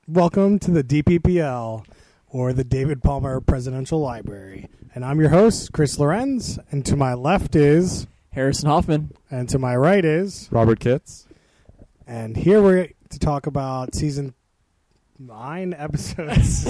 Welcome to the DPPL, or the David Palmer Presidential Library. And I'm your host, Chris Lorenz, and to my left is... Harrison Hoffman. And to my right is... Robert Kitts. And here we're to talk about season 9 episodes.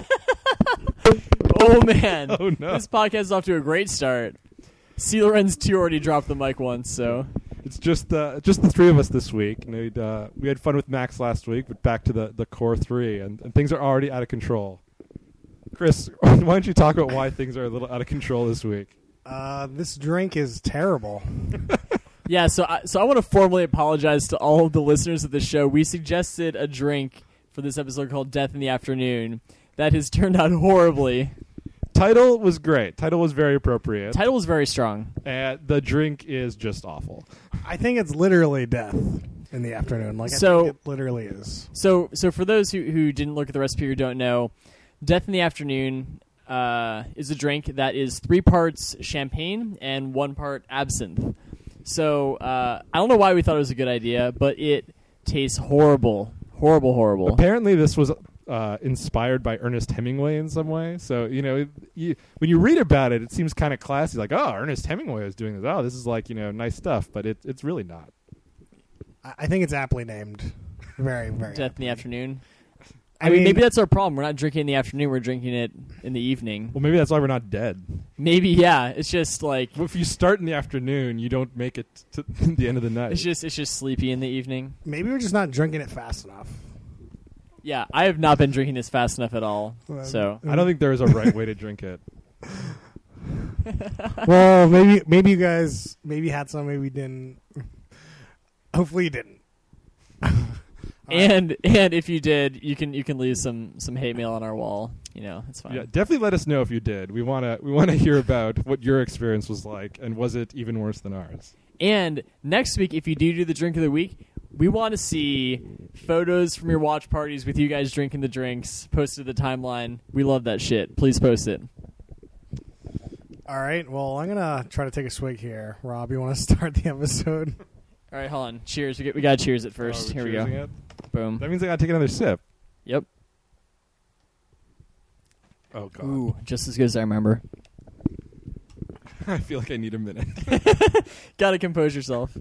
Oh, man. Oh, no. This podcast is off to a great start. C. Lorenz 2 already dropped the mic once, so... It's just the three of us this week. And we had fun with Max last week, but back to the core three, and things are already out of control. Chris, why don't you talk about why things are a little out of control this week? This drink is terrible. Yeah, so I want to formally apologize to all of the listeners of the show. We suggested a drink for this episode called Death in the Afternoon. That has turned out horribly. Title was great. Title was very appropriate. Title was very strong. And the drink is just awful. I think it's literally death in the afternoon. I think it literally is. So for those who didn't look at the recipe or don't know, Death in the Afternoon is a drink that is 3 parts champagne and 1 part absinthe. So I don't know why we thought it was a good idea, but it tastes horrible. Horrible. Apparently this was inspired by Ernest Hemingway in some way. So, when you read about it, it seems kind of classy. Like, oh, Ernest Hemingway is doing this. Oh, this is nice stuff. But it's really not. I think it's aptly named. Very, very Death in the Afternoon. I mean, maybe that's our problem. We're not drinking in the afternoon. We're drinking it in the evening. Well, maybe that's why we're not dead. Maybe, yeah. It's just like... Well, if you start in the afternoon, you don't make it to the end of the night. It's just sleepy in the evening. Maybe we're just not drinking it fast enough. Yeah, I have not been drinking this fast enough at all. So I don't think there is a right way to drink it. Well, maybe you guys had some, maybe didn't. Hopefully you didn't. And if you did, you can leave some hate mail on our wall. It's fine. Yeah, definitely let us know if you did. We wanna hear about what your experience was like, and was it even worse than ours? And next week, if you do the drink of the week, we want to see photos from your watch parties with you guys drinking the drinks posted to the timeline. We love that shit. Please post it. All right. Well, I'm gonna try to take a swig here. Rob, you want to start the episode? All right, hold on. Cheers. We got to cheers it first. Here we go. It? Boom. That means I got to take another sip. Yep. Oh, God. Ooh, just as good as I remember. I feel like I need a minute. Got to compose yourself.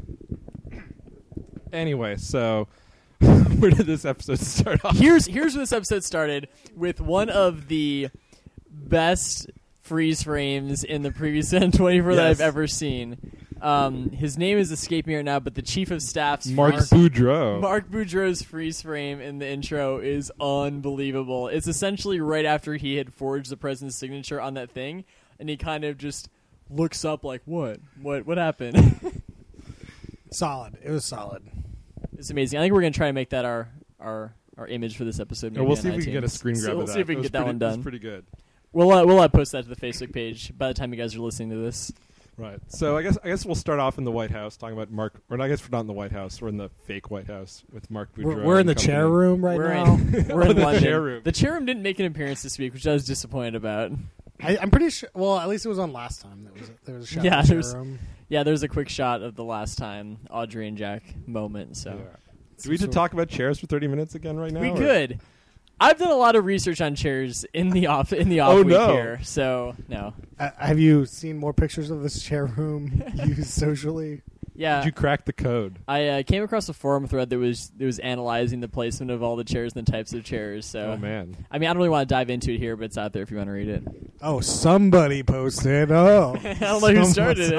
Anyway, so where did this episode start off? Here's where this episode started, with one of the best freeze frames in the previous 24 that I've ever seen. His name is escaping me right now, but the chief of staff's Mark Boudreau. Mark Boudreau's freeze frame in the intro is unbelievable. It's essentially right after he had forged the president's signature on that thing, and he kind of just looks up like, what happened? Solid. It was solid. It's amazing. I think we're going to try and make that our image for this episode. We'll see if we can get a screen grab of that. We'll see if we can get that one done. It's pretty good. We'll post that to the Facebook page by the time you guys are listening to this. Right. So I guess we'll start off in the White House talking about Mark. Or I guess we're not in the White House. We're in the fake White House with Mark Boudreau. We're in the chair room now. We're in the London. chair room. The chair room didn't make an appearance this week, which I was disappointed about. I'm pretty sure. Well, at least it was on last time. There was a shot of the chair room. Yeah, there was a quick shot of the last time Audrey and Jack moment. So, do we need to talk about chairs for 30 minutes again right now? We could. I've done a lot of research on chairs in the off week here. So no. Have you seen more pictures of this chair room used socially? Yeah. Did you crack the code? I came across a forum thread that was analyzing the placement of all the chairs and the types of chairs. So, oh man. I mean, I don't really want to dive into it here, but it's out there if you want to read it. Oh, somebody posted. Oh, I don't know who started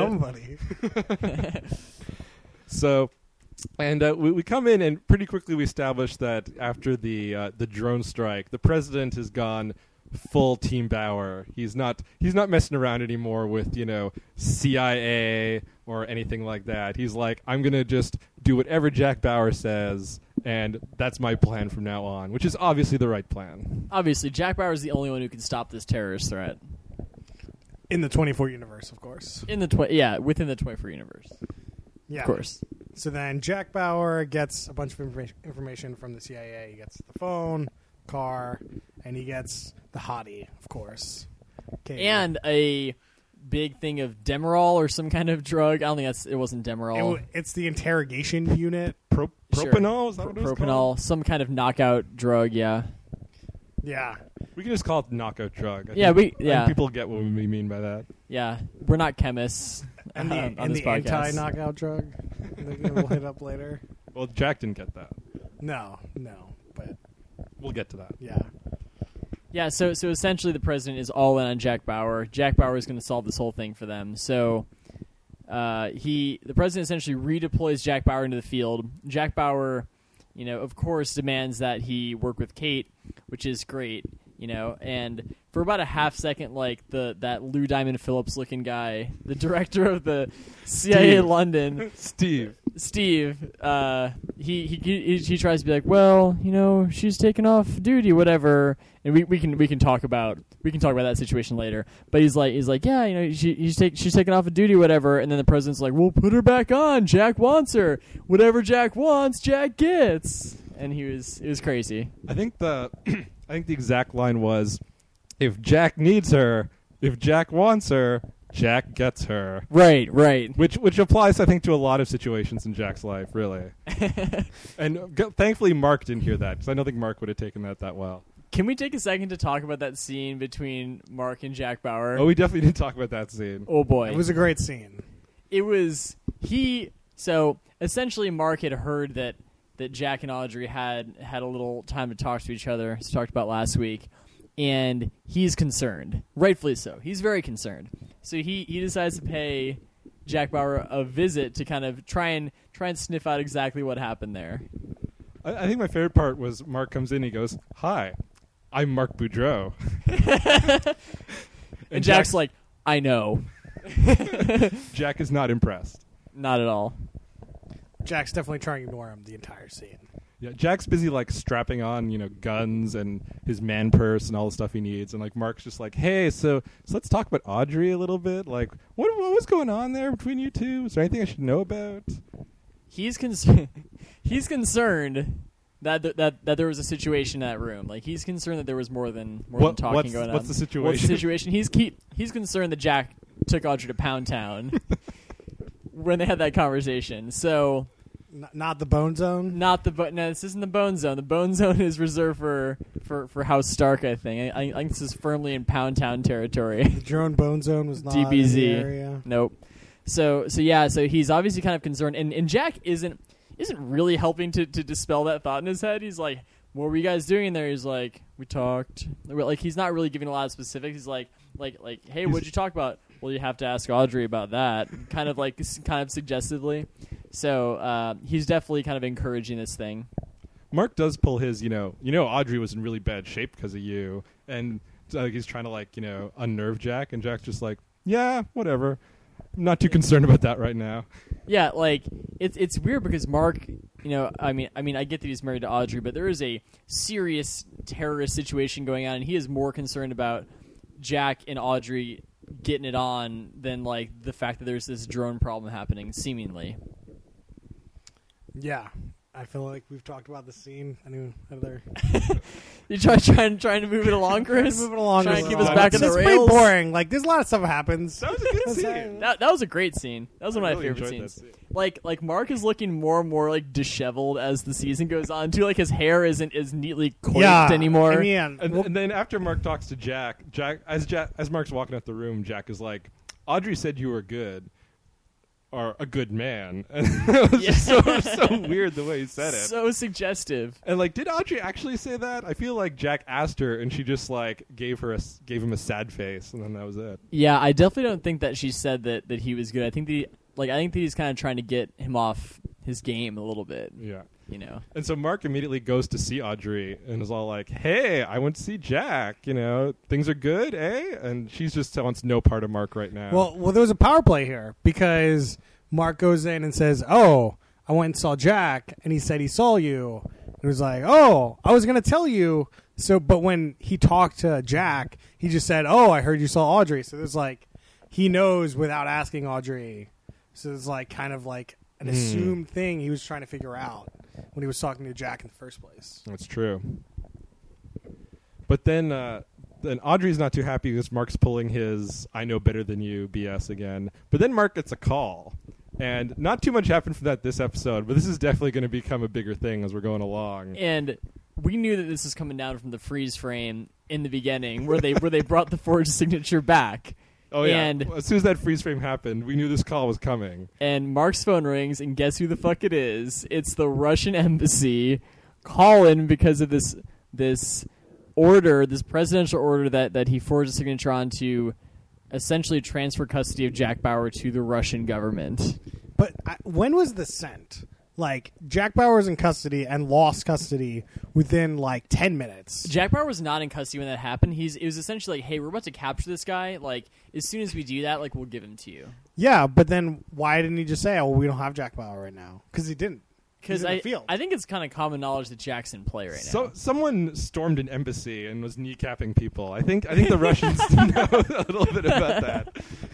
it. So, and we come in and pretty quickly we establish that after the drone strike, the president has gone full Team Bauer. He's not messing around anymore with CIA or anything like that. He's like, I'm gonna just do whatever Jack Bauer says, and that's my plan from now on, which is obviously the right plan. Obviously, Jack Bauer is the only one who can stop this terrorist threat in the 24 universe, of course. Within the 24 universe. Yeah, of course. So then Jack Bauer gets a bunch of information from the CIA. He gets the phone, car, and he gets the hottie, of course. Katie. And a big thing of Demerol or some kind of drug. I don't think it wasn't Demerol. It's the interrogation unit. Sure. propanol. Is that what it was called? Propanol, some kind of knockout drug. Yeah. Yeah. We can just call it knockout drug. I Yeah, think yeah. people get what we mean by that. Yeah, we're not chemists And on the this podcast. anti-knockout drug that we'll hit up later. Well, Jack didn't get that. No, but We'll get to that. yeah. Yeah, so essentially the president is all in on Jack Bauer. Jack Bauer is going to solve this whole thing for them. So the president essentially redeploys Jack Bauer into the field. Jack Bauer, of course, demands that he work with Kate, which is great, and for about a half second, like that Lou Diamond Phillips looking guy, the director of the CIA Steve. London, Steve. he tries to be like, well, she's taken off duty, whatever, and we can talk about that situation later. But he's like, yeah, she's taken off of duty, whatever, and then the president's like, well, put her back on. Jack wants her. Whatever Jack wants, Jack gets. And it was crazy. I think the exact line was, if Jack needs her, if Jack wants her, Jack gets her. Right. Which applies, I think, to a lot of situations in Jack's life, really. And thankfully, Mark didn't hear that, because I don't think Mark would have taken that well. Can we take a second to talk about that scene between Mark and Jack Bauer? Oh, we definitely didn't talk about that scene. Oh boy, It was a great scene. It was so essentially Mark had heard that Jack and Audrey had a little time to talk to each other, as talked about last week, and he's concerned, rightfully so. He's very concerned. So he decides to pay Jack Bauer a visit to kind of try and sniff out exactly what happened there. I think my favorite part was Mark comes in and he goes, "Hi, I'm Mark Boudreau." and Jack's like, I know. Jack is not impressed. Not at all. Jack's definitely trying to ignore him the entire scene. Yeah, Jack's busy like strapping on, guns and his man purse and all the stuff he needs, and like Mark's just like, "Hey, so let's talk about Audrey a little bit. Like, what was going on there between you two? Is there anything I should know about?" He's concerned. He's concerned that there was a situation in that room. Like he's concerned that there was more than talking going on. What's the situation? What's the situation? He's concerned that Jack took Audrey to Pound Town when they had that conversation. So. Not the Bone Zone? No, this isn't the Bone Zone. The Bone Zone is reserved for House Stark, I think. I think this is firmly in Pound Town territory. The drone Bone Zone was not DBZ. in the area. Nope. So he's obviously kind of concerned, and Jack isn't really helping to dispel that thought in his head. He's like, "What were you guys doing in there?" He's like, "We talked." Like he's not really giving a lot of specifics. He's like, "Hey, what'd you talk about?" Well, you have to ask Audrey about that. kind of suggestively. So he's definitely kind of encouraging this thing. Mark does pull his, Audrey was in really bad shape because of you, and he's trying to unnerve Jack, and Jack's just like, "Yeah, whatever. I'm not too concerned about that right now." Yeah, like it's weird because Mark, I get that he's married to Audrey, but there is a serious terrorist situation going on, and he is more concerned about Jack and Audrey getting it on than like the fact that there's this drone problem happening, seemingly. Yeah. I feel like we've talked about the scene. Any other? You trying to move it along, Chris? Move it along. Trying to keep us along. back on the It's rails. pretty boring. Like, there's a lot of stuff that happens. That was a good scene. That was a great scene. That was one of my really favorite enjoyed scenes. that scene. Like Mark is looking more and more like disheveled as the season goes on too. Like his hair isn't as neatly coiffed anymore. I mean, And then after Mark talks to Jack, as Mark's walking out the room, Jack is like, "Audrey said you were good, or a good man." And it was just so weird the way he said it. So suggestive. And like, did Audrey actually say that? I feel like Jack asked her, and she just like gave him a sad face, and then that was it. Yeah, I definitely don't think that she said that he was good. I think that he's kind of trying to get him off his game a little bit. Yeah. And so Mark immediately goes to see Audrey and is all like, "Hey, I went to see Jack. Things are good, eh?" And she's just wants no part of Mark right now. well, there was a power play here because Mark goes in and says, "Oh, I went and saw Jack, and he said he saw you." And it was like, "Oh, I was going to tell you." So, but when he talked to Jack, he just said, "Oh, I heard you saw Audrey." So there's like, he knows without asking Audrey. So it's like kind of like an assumed thing he was trying to figure out when he was talking to Jack in the first place. That's true. But then Audrey's not too happy because Mark's pulling his "I know better than you" BS again. But then Mark gets a call, And not too much happened from that this episode, but this is definitely going to become a bigger thing as we're going along. And we knew that this was coming down from the freeze frame in the beginning, where they brought the forged signature back. Oh yeah! And as soon as that freeze frame happened, we knew this call was coming. And Mark's phone rings, and guess who the fuck it is? It's the Russian embassy calling because of this order, this presidential order that he forged a signature on to essentially transfer custody of Jack Bauer to the Russian government. But when was this sent? Like, Jack Bauer's in custody and lost custody within, like, 10 minutes. Jack Bauer was not in custody when that happened. It was essentially like, hey, we're about to capture this guy. Like, as soon as we do that, like, we'll give him to you. Yeah, but then why didn't he just say, oh, we don't have Jack Bauer right now? Because he didn't. Because I think it's kind of common knowledge that Jack's in play right now. So someone stormed an embassy and was kneecapping people. I think the Russians know a little bit about that.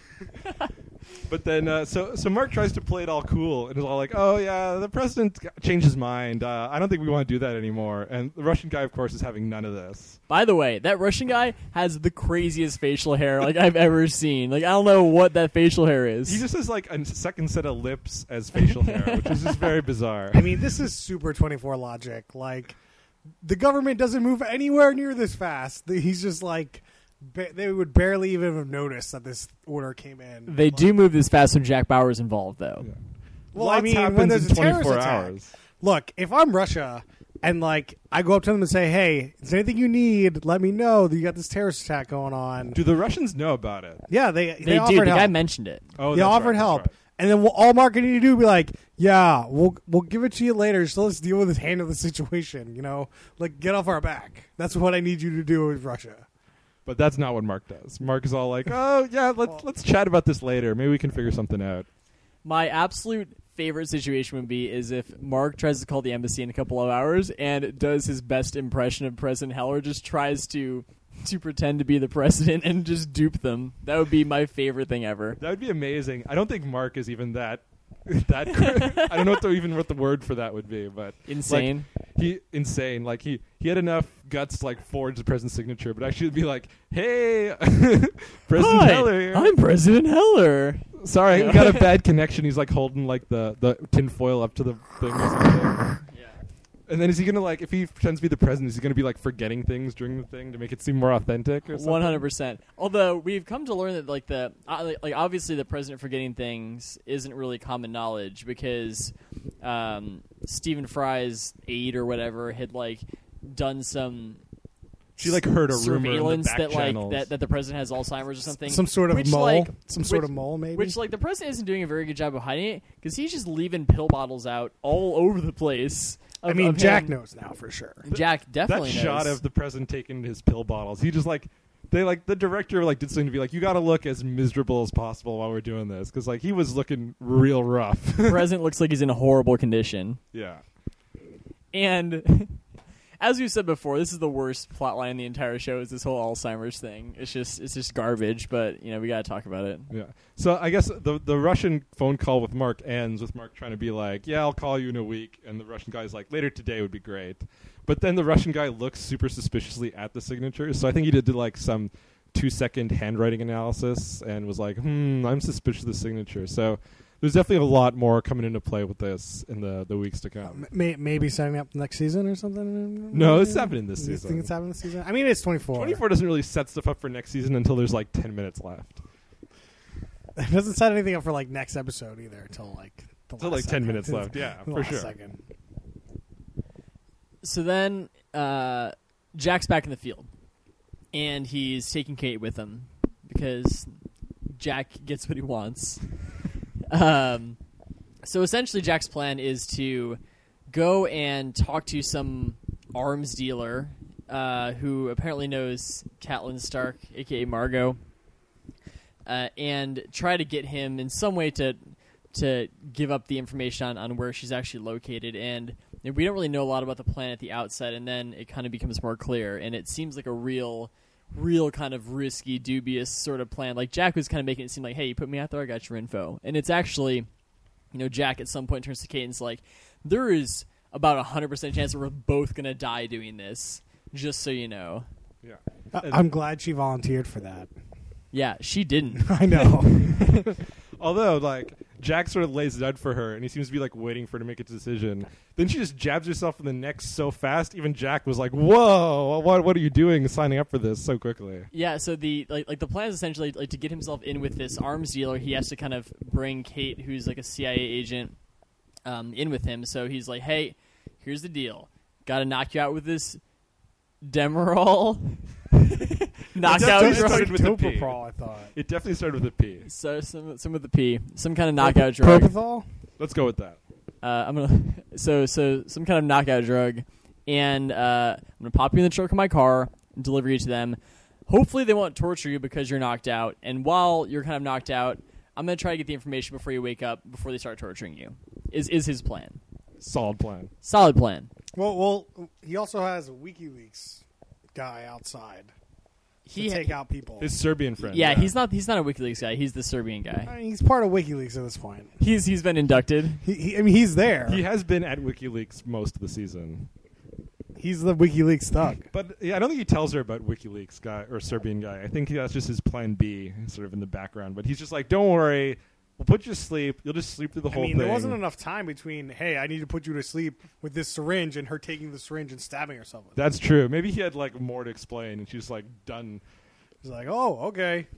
But then, so Mark tries to play it all cool and is all like, "Oh yeah, the president changed his mind. I don't think we want to do that anymore." And the Russian guy, of course, is having none of this. By the way, that Russian guy has the craziest facial hair like I've ever seen. Like, I don't know what that facial hair is. He just has like a second set of lips as facial hair, which is just very bizarre. I mean, this is super 24 logic. Like, the government doesn't move anywhere near this fast. He's just like, they would barely even have noticed that this order came in. They do move this fast when Jack Bauer's involved, though. Yeah. Well, Lots I mean, happens when there's in a terrorist 24 attack. hours. Look, if I'm Russia and, like, I go up to them and say, hey, is there anything you need? Let me know that you got this terrorist attack going on. Do the Russians know about it? Yeah, they They offered do. The help. guy mentioned it. Oh, They that's offered right, help. that's right. And then all Mark need to do will be like, yeah, we'll give it to you later. So let's deal with this hand of the situation, you know? Like, get off our back. That's what I need you to do with Russia. But that's not what Mark does. Mark is all like, "Oh yeah, let's chat about this later. Maybe we can figure something out." My absolute favorite situation would be is if Mark tries to call the embassy in a couple of hours and does his best impression of President Heller, just tries to pretend to be the president and just dupe them. That would be my favorite thing ever. That would be amazing. I don't think Mark is even that. I don't know what the word for that would be, but Insane. Like he had enough guts to like forge the president's signature, but actually be like, "Hey, President Hi, Heller here. I'm President Heller. Sorry, we got a bad connection." He's like holding like the tin foil up to the thing or something. And then is he gonna like, if he pretends to be the president, is he gonna be like forgetting things during the thing to make it seem more authentic or something? 100%. Although we've come to learn that like like obviously the president forgetting things isn't really common knowledge because Stephen Fry's aide or whatever had like done some She like heard a rumor in the surveillance back that channels. like that the president has Alzheimer's or something. Some sort of which, mole. like, Sort of mole, maybe? Which like the president isn't doing a very good job of hiding it because he's just leaving pill bottles out all over the place. I mean, Jack knows now for sure. Jack definitely that knows. shot of the president taking his pill bottles. He just like the director like did something to be like, you got to look as miserable as possible while we're doing this because like he was looking real rough. The president looks like he's in a horrible condition. Yeah. And as we said before, this is the worst plot line in the entire show. Is this whole Alzheimer's thing? It's just garbage. But you know we got to talk about it. Yeah. So I guess the Russian phone call with Mark ends with Mark trying to be like, "Yeah, I'll call you in a week," and the Russian guy's like, "Later today would be great." But then the Russian guy looks super suspiciously at the signature. So I think he did like some 2-second handwriting analysis and was like, I'm suspicious of the signature. So there's definitely a lot more coming into play with this in the weeks to come. Maybe setting up next season or something? No, it's happening this You season. think it's happening this season? I mean, it's 24. 24 doesn't really set stuff up for next season until there's like 10 minutes left. It doesn't set anything up for like next episode either until like the Until last like 10 second. minutes left, yeah, The for last sure. second. So then Jack's back in the field, and he's taking Kate with him because Jack gets what he wants. So essentially, Jack's plan is to go and talk to some arms dealer who apparently knows Catelyn Stark, a.k.a. Margot, and try to get him in some way to give up the information on where she's actually located. And we don't really know a lot about the plan at the outset, and then it kind of becomes more clear, and it seems like a real kind of risky, dubious sort of plan. Like, Jack was kind of making it seem like, hey, you put me out there, I got your info. And it's actually, you know, Jack at some point turns to Kate and is like, there is about 100% chance that we're both going to die doing this, just so you know. Yeah. I'm glad she volunteered for that. Yeah, she didn't. I know. Although, like, Jack sort of lays it out for her, and he seems to be like waiting for her to make a decision. Then she just jabs herself in the neck so fast. Even Jack was like, "Whoa, what are you doing? Signing up for this so quickly?" Yeah, so the the plan is essentially like to get himself in with this arms dealer. He has to kind of bring Kate, who's like a CIA agent, in with him. So he's like, "Hey, here's the deal. Got to knock you out with this Demerol knockout It It's started like drug." with a P. Toproprol, I thought. It definitely started with a P. So some with the P, some kind of knockout drug. Propofol? Let's go with that. I'm gonna so some kind of knockout drug, and I'm gonna pop you in the trunk of my car and deliver you to them. Hopefully they won't torture you because you're knocked out, and while you're kind of knocked out, I'm gonna try to get the information before you wake up, before they start torturing you. Is his plan? Solid plan. Solid plan. Well, he also has a WikiLeaks guy outside to take out people. His Serbian friend. Yeah, he's not a WikiLeaks guy. He's the Serbian guy. I mean, he's part of WikiLeaks at this point. He's been inducted. I mean, he's there. He has been at WikiLeaks most of the season. He's the WikiLeaks thug. But yeah, I don't think he tells her about WikiLeaks guy or Serbian guy. I think that's just his plan B, sort of in the background. But he's just like, "Don't worry, we'll put you to sleep. You'll just sleep through the whole thing." There wasn't enough time between, hey, I need to put you to sleep with this syringe and her taking the syringe and stabbing herself with it. That's true. Maybe he had like more to explain, and she's like done. He's like, oh, okay.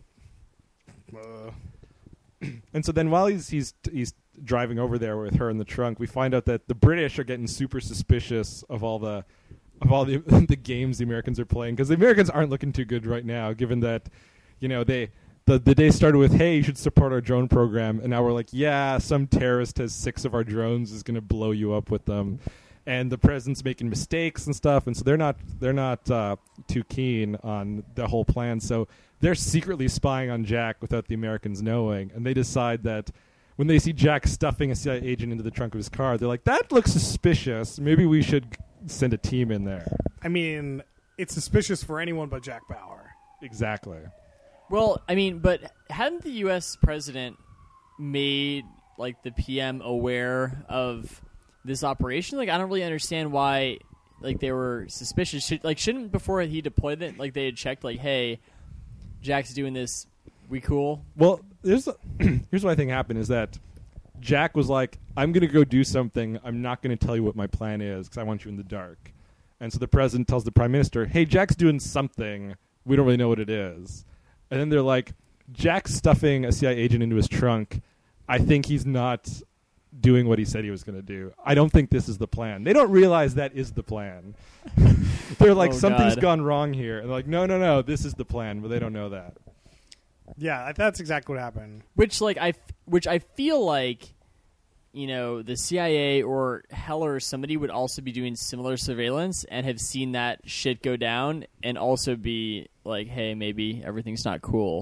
And so then while he's driving over there with her in the trunk, we find out that the British are getting super suspicious of all the the games the Americans are playing, because the Americans aren't looking too good right now, given that the day started with, "Hey, you should support our drone program," and now we're like, "Yeah, some terrorist has 6 of our drones, is going to blow you up with them." And the president's making mistakes and stuff, and so they're not too keen on the whole plan. So they're secretly spying on Jack without the Americans knowing, and they decide that when they see Jack stuffing a CIA agent into the trunk of his car, they're like, "That looks suspicious. Maybe we should send a team in there." I mean, it's suspicious for anyone but Jack Bauer. Exactly. Well, I mean, but hadn't the U.S. president made like the PM aware of this operation? Like, I don't really understand why like they were suspicious. Shouldn't before he deployed it, like they had checked, like, "Hey, Jack's doing this. We cool?" Well, here's what I think happened is that Jack was like, "I'm going to go do something. I'm not going to tell you what my plan is because I want you in the dark." And so the president tells the prime minister, "Hey, Jack's doing something. We don't really know what it is." And then they're like, "Jack's stuffing a CIA agent into his trunk. I think he's not doing what he said he was going to do. I don't think this is the plan." They don't realize that is the plan. They're like, Oh, something's God. gone wrong here. And they're like, no, this is the plan, but they don't know that. Yeah, that's exactly what happened. Which I feel like, the CIA or Heller or somebody would also be doing similar surveillance and have seen that shit go down and also be like, "Hey, maybe everything's not cool."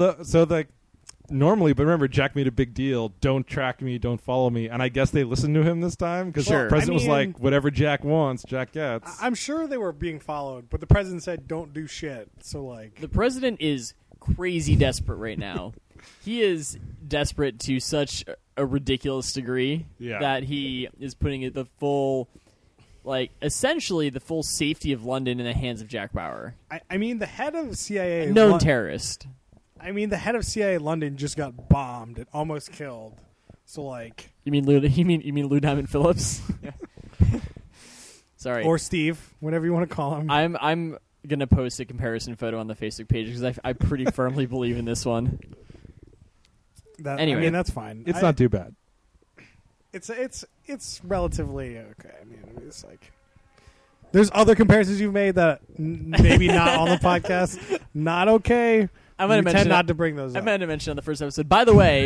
Normally, but remember, Jack made a big deal. Don't track me, don't follow me. And I guess they listened to him this time because Sure. the president was I mean- like, whatever Jack wants, Jack gets. I'm sure they were being followed, but the president said, don't do shit. So, like... The president is crazy desperate right now. He is desperate to such a ridiculous degree that he is putting the full, essentially the full safety of London in the hands of Jack Bauer. I mean, the head of CIA... A known terrorist. I mean, the head of CIA London just got bombed and almost killed. So, like... You mean Lou Diamond Phillips? Sorry. Or Steve, whatever you want to call him. I'm gonna post a comparison photo on the Facebook page because I pretty firmly believe in this one. Anyway. I mean, that's fine. It's not too bad. It's relatively okay. I mean, it's like... There's other comparisons you've made that maybe not on the podcast. Not okay. I might have mentioned not to bring those up. I meant to mention on the first episode. By the way,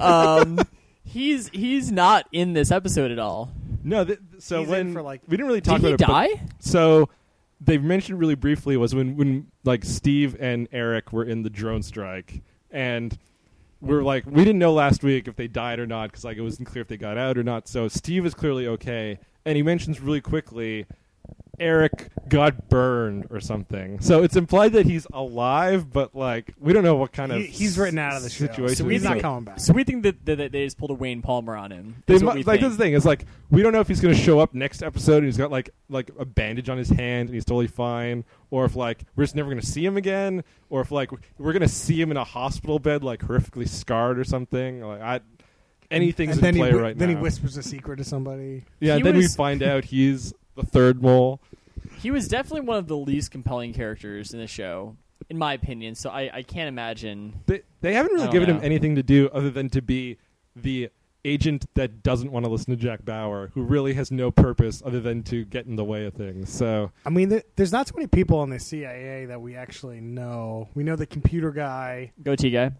he's not in this episode at all. No, so He's when in for, like- we didn't really talk Did he about it. die? So they mentioned really briefly was when like Steve and Eric were in the drone strike, and we're like, we didn't know last week if they died or not because like it wasn't clear if they got out or not. So Steve is clearly okay, and he mentions really quickly Eric got burned or something. So it's implied that he's alive, but like we don't know what kind of He's written out of the show, situation. so he's not coming back. So we think that they just pulled a Wayne Palmer on him. They That's what mu- we like think. this thing is like we don't know if he's going to show up next episode and he's got like a bandage on his hand and he's totally fine, or if like we're just never going to see him again, or if like we're going to see him in a hospital bed like horrifically scarred or something. Like anything's and in play right then now. he whispers a secret to somebody. Yeah, He then we was- find out he's the third mole. He was definitely one of the least compelling characters in the show, in my opinion. So I can't imagine. They haven't I really don't given him know. anything to do other than to be the agent that doesn't want to listen to Jack Bauer, who really has no purpose other than to get in the way of things. So I mean, there's not too many people in the CIA that we actually know. We know the computer guy. Goatee guy.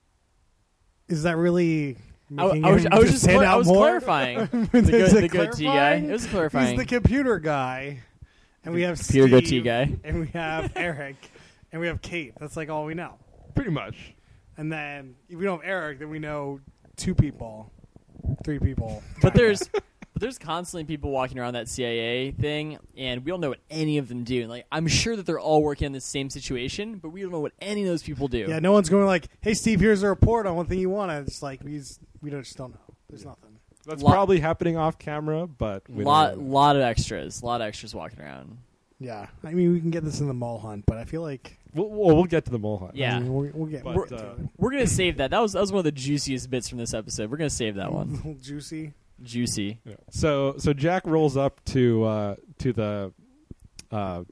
Is that really? Making I was him just stand out more? clarifying. Is the it goatee guy. clarifying? It was clarifying. He's the computer guy, and we have Computer Steve, goatee guy. and we have Eric, and we have Kate. That's like all we know. pretty much. And then if we don't have Eric, then we know 2 people, 3 people. But there's constantly people walking around that CIA thing, and we don't know what any of them do. Like, I'm sure that they're all working on the same situation, but we don't know what any of those people do. Yeah, no one's going like, "Hey, Steve, here's a report on one thing you want." It's like we just don't know. There's nothing. That's Lot- probably happening off camera, but we don't know. lot of extras walking around. Yeah, I mean, we can get this in the mole hunt, but I feel like We'll get to the mole hunt. Yeah. I mean, we'll get But, we'll get to it. We're gonna save that. That was one of the juiciest bits from this episode. We're gonna save that A one. little juicy. Juicy. Yeah. So Jack rolls up to the what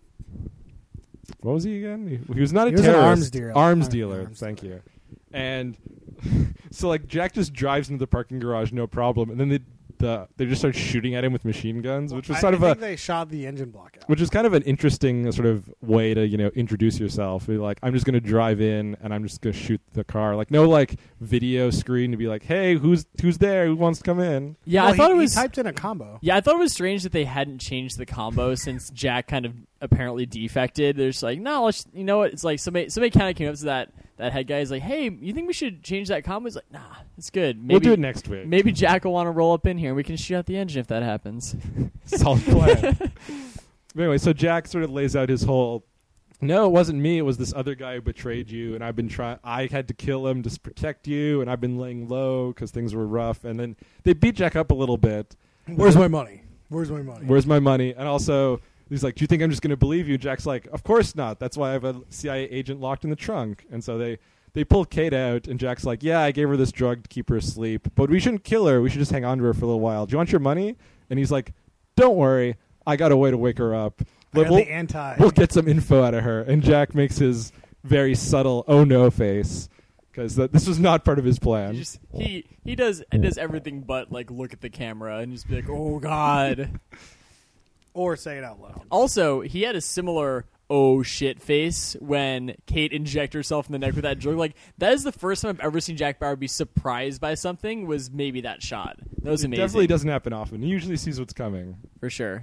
was he again? He was not a He was an terrorist. arms dealer. Arms dealer. Arms Thank dealer. you. And so like Jack just drives into the parking garage, no problem, and then they just start shooting at him with machine guns, which was I sort of think they shot the engine block out. which is kind of an interesting sort of way to introduce yourself. You're like, I'm just going to drive in and I'm just going to shoot the car. Like no like video screen to be like, hey, who's there? Who wants to come in? Yeah, Well, I thought he it was. typed in a combo. Yeah, I thought it was strange that they hadn't changed the combo since Jack kind of apparently defected. They're just like, no, let's. You know what? It's like somebody kind of came up to that head guy. He's like, hey, you think we should change that combo? He's like, nah, it's good. Maybe, We'll do it next week. Maybe Jack will want to roll up in here and we can shoot out the engine if that happens. Solid plan. But anyway, so Jack sort of lays out his whole. No, it wasn't me. It was this other guy who betrayed you, and I've been trying. I had to kill him to protect you, and I've been laying low because things were rough. And then they beat Jack up a little bit. Where's my money? Where's my money? Where's my money? And also, he's like, "Do you think I'm just going to believe you?" Jack's like, "Of course not. That's why I have a CIA agent locked in the trunk." And so they pull Kate out, and Jack's like, "Yeah, I gave her this drug to keep her asleep, but we shouldn't kill her. We should just hang on to her for a little while. Do you want your money?" And he's like, "Don't worry, I got a way to wake her up. I got We'll- the anti. We'll get some info out of her." And Jack makes his very subtle "oh no" face because this was not part of his plan. He does everything but like look at the camera and just be like, oh god. Or say it out loud. Also, he had a similar oh shit face when Kate injected herself in the neck with that drug. Like, that is the first time I've ever seen Jack Bauer be surprised by something, was maybe that shot. That was It amazing. definitely doesn't happen often. He usually sees what's coming. For sure.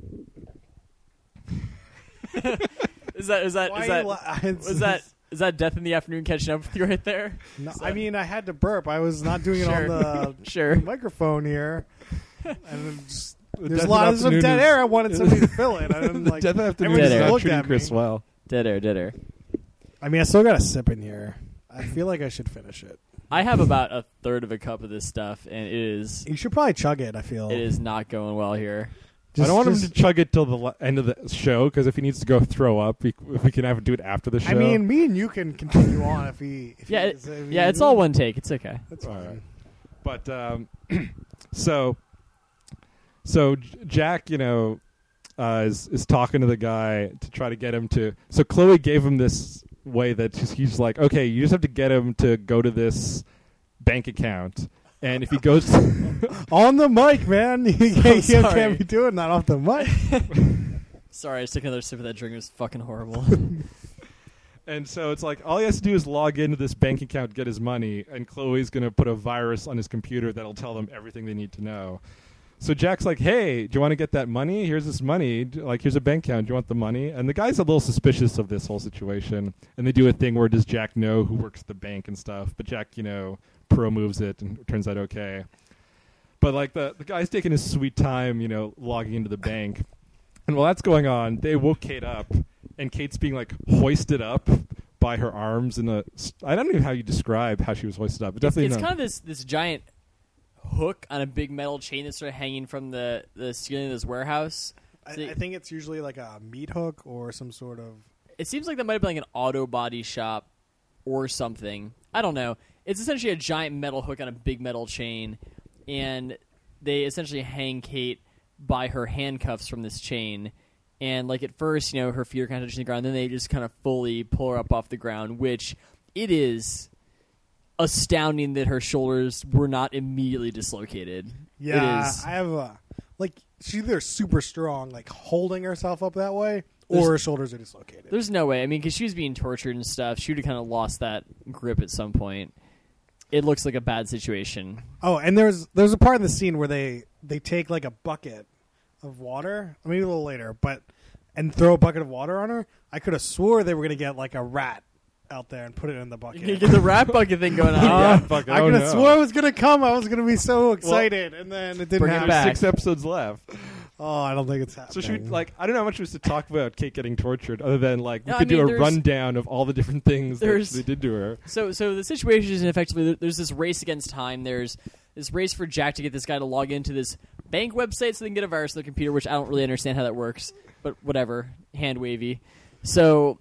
Is that Death in the Afternoon catching up with you right there? No, Is I that- mean, I had to burp. I was not doing it Sure. on the Sure. microphone here. And it just, there's Death a lot of some Afternoon dead is- air. I wanted somebody to fill it. I didn't like. Death Afternoon everyone is just not looked treating at Chris me. well. Dead air. I mean, I still got a sip in here. I feel like I should finish it. I have about a third of a cup of this stuff, and it You should probably chug it. I feel. is not going well here. I don't want him to chug it till the end of the show because if he needs to go throw up, if we can have him do it after the show. I mean, me and you can continue on if he. If Yeah, he, it's all one take. It's okay. That's All fine. right. But so Jack, is talking to the guy to try to get him to. So Chloe gave him this way that he's like, okay, you just have to get him to go to this bank account, and if he goes On the mic, man. You sorry. can't be doing that off the mic. Sorry, I just took another sip of that drink. It was fucking horrible. And so it's like all he has to do is log into this bank account, get his money, and Chloe's going to put a virus on his computer that'll tell them everything they need to know. So Jack's like, hey, do you want to get that money? Here's this money. Like, here's a bank account. Do you want the money? And the guy's a little suspicious of this whole situation. And they do a thing where does Jack know who works at the bank and stuff? But Jack, pro moves it and it turns out okay. But, like, the guy's taking his sweet time, logging into the bank. And while that's going on, they woke Kate up. And Kate's being, like, hoisted up by her arms in a... I don't know how you describe how she was hoisted up. But definitely It's not. kind of this giant hook on a big metal chain that's sort of hanging from the ceiling of this warehouse. I So think it's usually like a meat hook or some sort of. it seems like that might have been like an auto body shop or something. I don't know. it's essentially a giant metal hook on a big metal chain, and they essentially hang Kate by her handcuffs from this chain. And like at first, her feet are kind of touching the ground, then they just kind of fully pull her up off the ground, which it is astounding that her shoulders were not immediately dislocated. Yeah, it is. I have she's either super strong, like holding herself up that way, or her shoulders are dislocated. There's no way. I mean, because she was being tortured and stuff, she would have kind of lost that grip at some point. It looks like a bad situation. Oh, and there's a part in the scene where they take like a bucket of water, maybe a little later, and throw a bucket of water on her. I could have swore they were going to get like a rat out there and put it in the bucket. You get the rat bucket thing going on. Rat bucket. I Oh, could have no. swore it was going to come. I was going to be so excited, and then it didn't Bring it happen. back. 6 episodes left. Oh, I don't think it's happening. So should we, I don't know how much was to talk about Kate getting tortured, other than we No, could do a there's- rundown of all the different things that there's- they did to her. So the situation is effectively there's this race against time. There's this race for Jack to get this guy to log into this bank website so they can get a virus on the computer, which I don't really understand how that works, but whatever, hand wavy. So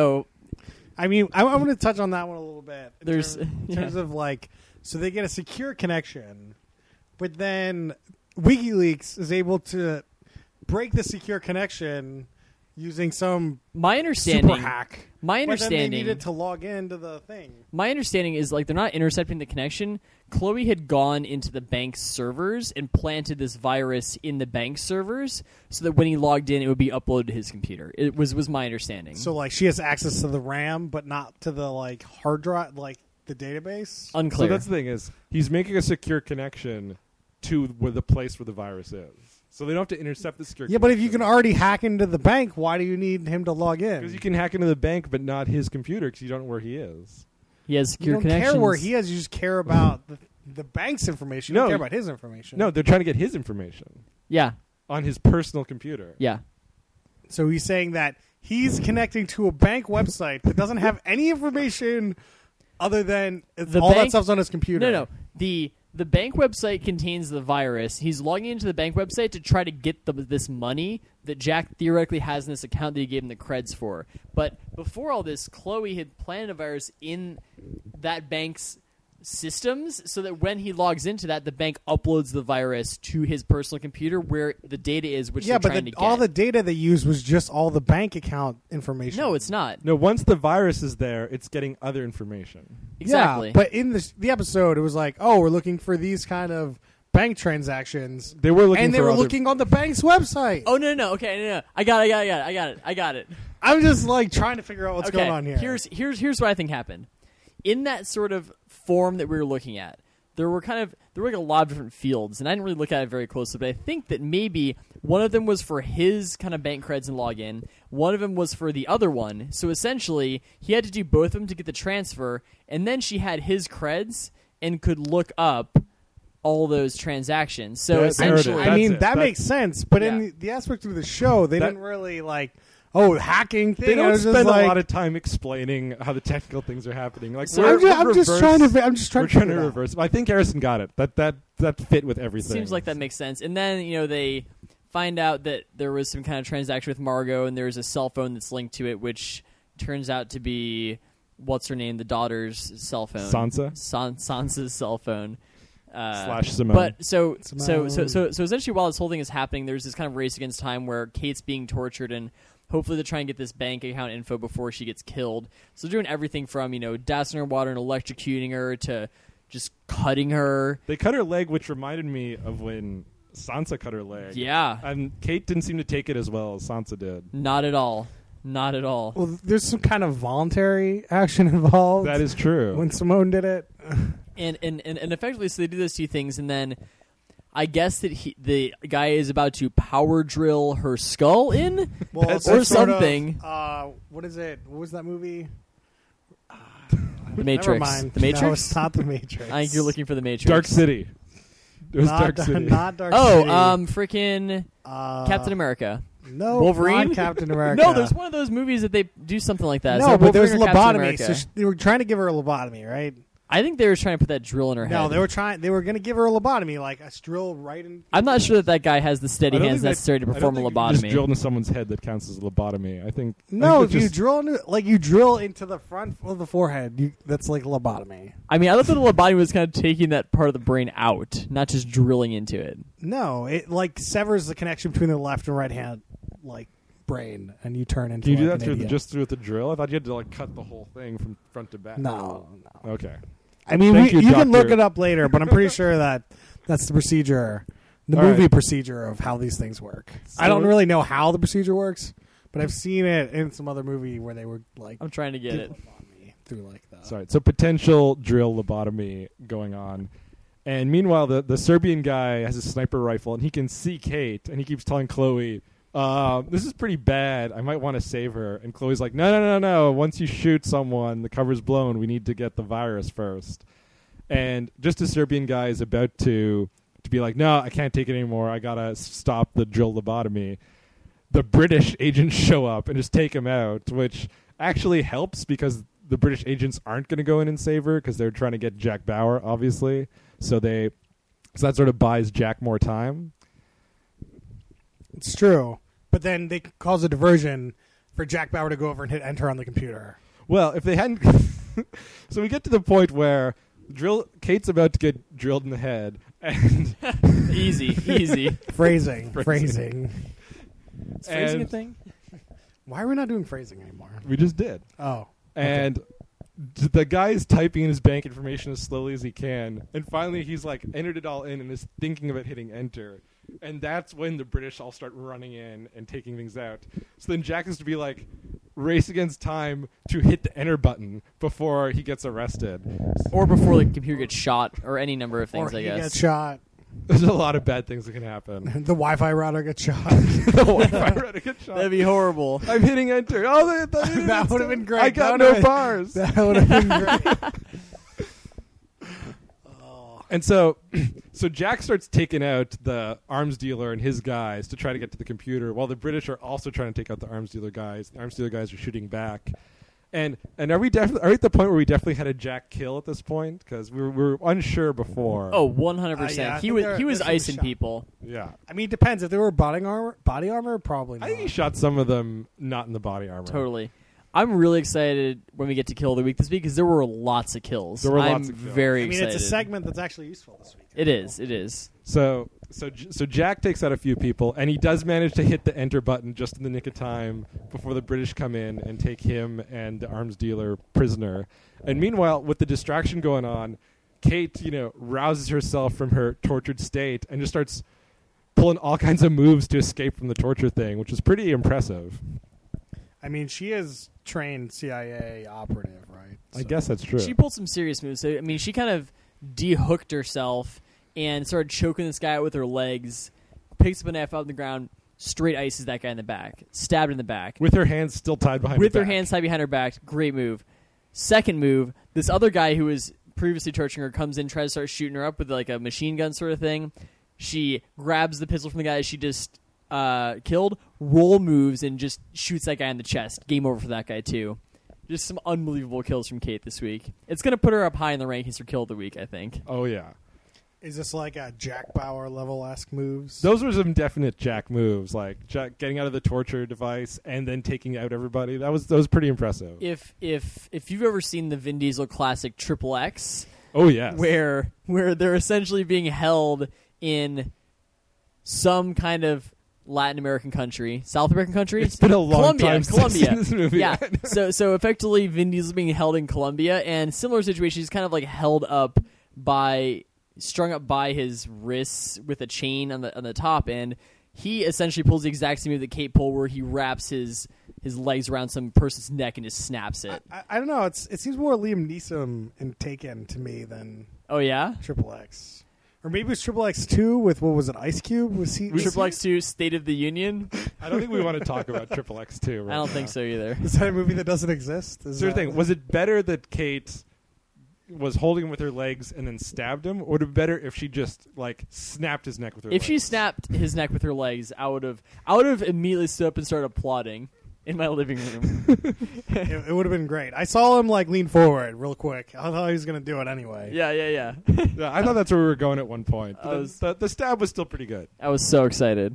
I mean, I want to touch on that one a little bit. In terms yeah. of so they get a secure connection, but then WikiLeaks is able to break the secure connection using some my understanding. super hack. My But then understanding. they needed to log into the thing. My understanding is they're not intercepting the connection. Chloe had gone into the bank's servers and planted this virus in the bank servers so that when he logged in, it would be uploaded to his computer. It was my understanding. So she has access to the RAM, but not to the hard drive, the database. Unclear. So that's the thing is he's making a secure connection to the place where the virus is. So they don't have to intercept the secure. Yeah, but if you can already hack into the bank, why do you need him to log in? because you can hack into the bank, but not his computer because you don't know where he is. He has You secure don't connections. care where he is. You just care about the bank's information. You No, don't care about his information. No, they're trying to get his information Yeah, on his personal computer. yeah. So he's saying that he's connecting to a bank website that doesn't have any information other than all that bank- stuff's on his computer. No. The bank website contains the virus. He's logging into the bank website to try to get this money that Jack theoretically has in this account that he gave him the creds for. But before all this, Chloe had planted a virus in that bank's systems so that when he logs into that, the bank uploads the virus to his personal computer where the data is, which Yeah, they're but trying to get. all the data they used was just all the bank account information. No, it's not. No, once the virus is there, it's getting other information. Exactly. Yeah, but in the episode, it was we're looking for these kind of bank transactions. They were looking And they for were other- looking on the bank's website. Oh, no. Okay, no. I got it. I'm just trying to figure out what's Okay, going on here. Here's what I think happened. In that sort of form that we were looking at, there were a lot of different fields, and I didn't really look at it very closely, but I think that maybe one of them was for his kind of bank creds and login, one of them was for the other one. So essentially, he had to do both of them to get the transfer, and then she had his creds and could look up all those transactions. So Yeah, there it is. essentially, I mean, That's it. that That's- makes sense, but Yeah. in the aspect of the show, they That- didn't really hacking thing. They I don't was just spend a lot of time explaining how the technical things are happening. So we're I'm just trying to we're figure trying to it out. reverse. I think Harrison got it. That fit with everything. seems like that makes sense. And then they find out that there was some kind of transaction with Margot, and there's a cell phone that's linked to it, which turns out to be what's her name, the daughter's cell phone, Sansa? Sansa's cell phone. / Simone. But so Simone. essentially, while this whole thing is happening, there's this kind of race against time where Kate's being tortured, and hopefully they try and get this bank account info before she gets killed. So they're doing everything from dousing her in water and electrocuting her to just cutting her. They cut her leg, which reminded me of when Sansa cut her leg. Yeah, And Kate didn't seem to take it as well as Sansa did. not at all. Not at all. Well, there's some kind of voluntary action involved. That is true. when Simone did it. And effectively, so they do those two things, and then I guess that the guy is about to power drill her skull in, Well, That's- it's or sort of, something. what is it? What was that movie? The Matrix. Never mind. The Matrix. No, it's not the Matrix. I think you're looking for the Matrix. Dark City. It was not, Dark City. Not Dark Oh, City. freaking Captain America. No, Wolverine? not Captain America. No, there's one of those movies that they do something like that. No, It's but there's Wolverine or Captain lobotomy. America. So they were trying to give her a lobotomy, right? I think they were trying to put that drill in her head. No, they were going to give her a lobotomy, like a drill right in. I'm not sure that guy has the steady I don't hands think necessary to I don't perform a think you just lobotomy. drilled into someone's head that counts as a lobotomy. I think No, I if think you just- drill into the front of the forehead, that's like lobotomy. I mean, I thought the lobotomy was kind of taking that part of the brain out, not just drilling into it. No, it like severs the connection between the left and right hand, like brain, and you turn into. Can you do like, that an through idiot. just through the drill? I thought you had to like cut the whole thing from front to back. No. Okay. I mean, Thank you, you can look doctor. it up later, but I'm pretty sure that that's the procedure, the All movie right. procedure of how these things work. I So- don't really know how the procedure works, but I've seen it in some other movie where they were like I'm trying to get it. lobotomy through like that. Sorry. So potential drill lobotomy going on. And meanwhile, the Serbian guy has a sniper rifle, and he can see Kate, and he keeps telling Chloe, this is pretty bad. I might want to save her. And Chloe's like, no. Once you shoot someone, the cover's blown. We need to get the virus first. And just as Serbian guy is about to be like, no, I can't take it anymore. I got to stop the drill lobotomy. The British agents show up and just take him out, which actually helps because the British agents aren't going to go in and save her because they're trying to get Jack Bauer, obviously. So that sort of buys Jack more time. It's true, but then they cause a diversion for Jack Bauer to go over and hit enter on the computer. Well, if they hadn't... So we get to the point where Kate's about to get drilled in the head, and... Easy. Phrasing. Is phrasing a And- thing? Why are we not doing phrasing anymore? We just did. Oh, And the guy is typing in his bank information as slowly as he can, and finally he's like entered it all in and is thinking about hitting enter. And that's when the British all start running in and taking things out. So then Jack has to be like race against time to hit the enter button before he gets arrested. Or before the computer gets shot, or any number of things, or I he guess. gets shot. There's a lot of bad things that can happen. The Wi-Fi router gets shot. The Wi-Fi router gets shot. That'd be horrible. I'm hitting enter. Oh, That would have been great. I got That no would've- bars. That would have been great. And so Jack starts taking out the arms dealer and his guys to try to get to the computer, while the British are also trying to take out the arms dealer guys. The arms dealer guys are shooting back. And are we at the point where we definitely had a Jack kill at this point? Because we were unsure before. Oh, 100%. Yeah, I he think was there- he was there's some icing shot. people. Yeah. I mean, it depends. If they were body armor, probably not. I think he shot some of them not in the body armor. Totally. I'm really excited when we get to Kill of the Week this week because there were lots of kills. There were I'm lots of kills. very I mean, excited. it's a segment that's actually useful this week. It is. So Jack takes out a few people, and he does manage to hit the enter button just in the nick of time before the British come in and take him and the arms dealer prisoner. And meanwhile, with the distraction going on, Kate, rouses herself from her tortured state and just starts pulling all kinds of moves to escape from the torture thing, which is pretty impressive. I mean, she is trained CIA operative, right? I guess that's true. She pulled some serious moves. So, I mean, she kind of de-hooked herself and started choking this guy out with her legs, picks up a knife out on the ground, straight ices that guy in the back, stabbed in the back. with her hands still tied behind With her her back. hands tied behind her back. Great move. Second move, this other guy who was previously torturing her comes in, tries to start shooting her up with like a machine gun sort of thing. She grabs the pistol from the guy she just killed, roll moves, and just shoots that guy in the chest. Game over for that guy, too. Just some unbelievable kills from Kate this week. It's going to put her up high in the rankings for Kill of the Week, I think. Oh, yeah. Is this like a Jack Bauer level-esque moves? Those were some definite Jack moves, like Jack getting out of the torture device and then taking out everybody. That was pretty impressive. If you've ever seen the Vin Diesel classic Triple X, Oh, yes. where they're essentially being held in some kind of Latin American country, South American country. It's been a long Colombia, time since I've seen this movie. Yeah. so effectively, Vin Diesel being held in Colombia, and similar situation. He's kind of like held up strung up by his wrists with a chain on the top, and he essentially pulls the exact same move that Kate pulled, where he wraps his legs around some person's neck and just snaps it. I don't know. It seems more Liam Neeson in Taken to me than Oh yeah, Triple X. Or maybe it was Triple X 2 with, what was it, Ice Cube? Was he? Triple X 2 State of the Union. I don't think we want to talk about Triple X2 right I don't now. think so either. Is that a movie that doesn't exist? Is So the that- thing, was it better that Kate was holding him with her legs and then stabbed him, or would it be better if she just like snapped his neck with her legs? If she snapped his neck with her legs, I would have immediately stood up and started applauding. in my living room. It would have been great. I saw him like lean forward real quick. I thought he was going to do it anyway. Yeah. Yeah, I thought that's where we were going at one point. I was- The stab was still pretty good. I was so excited.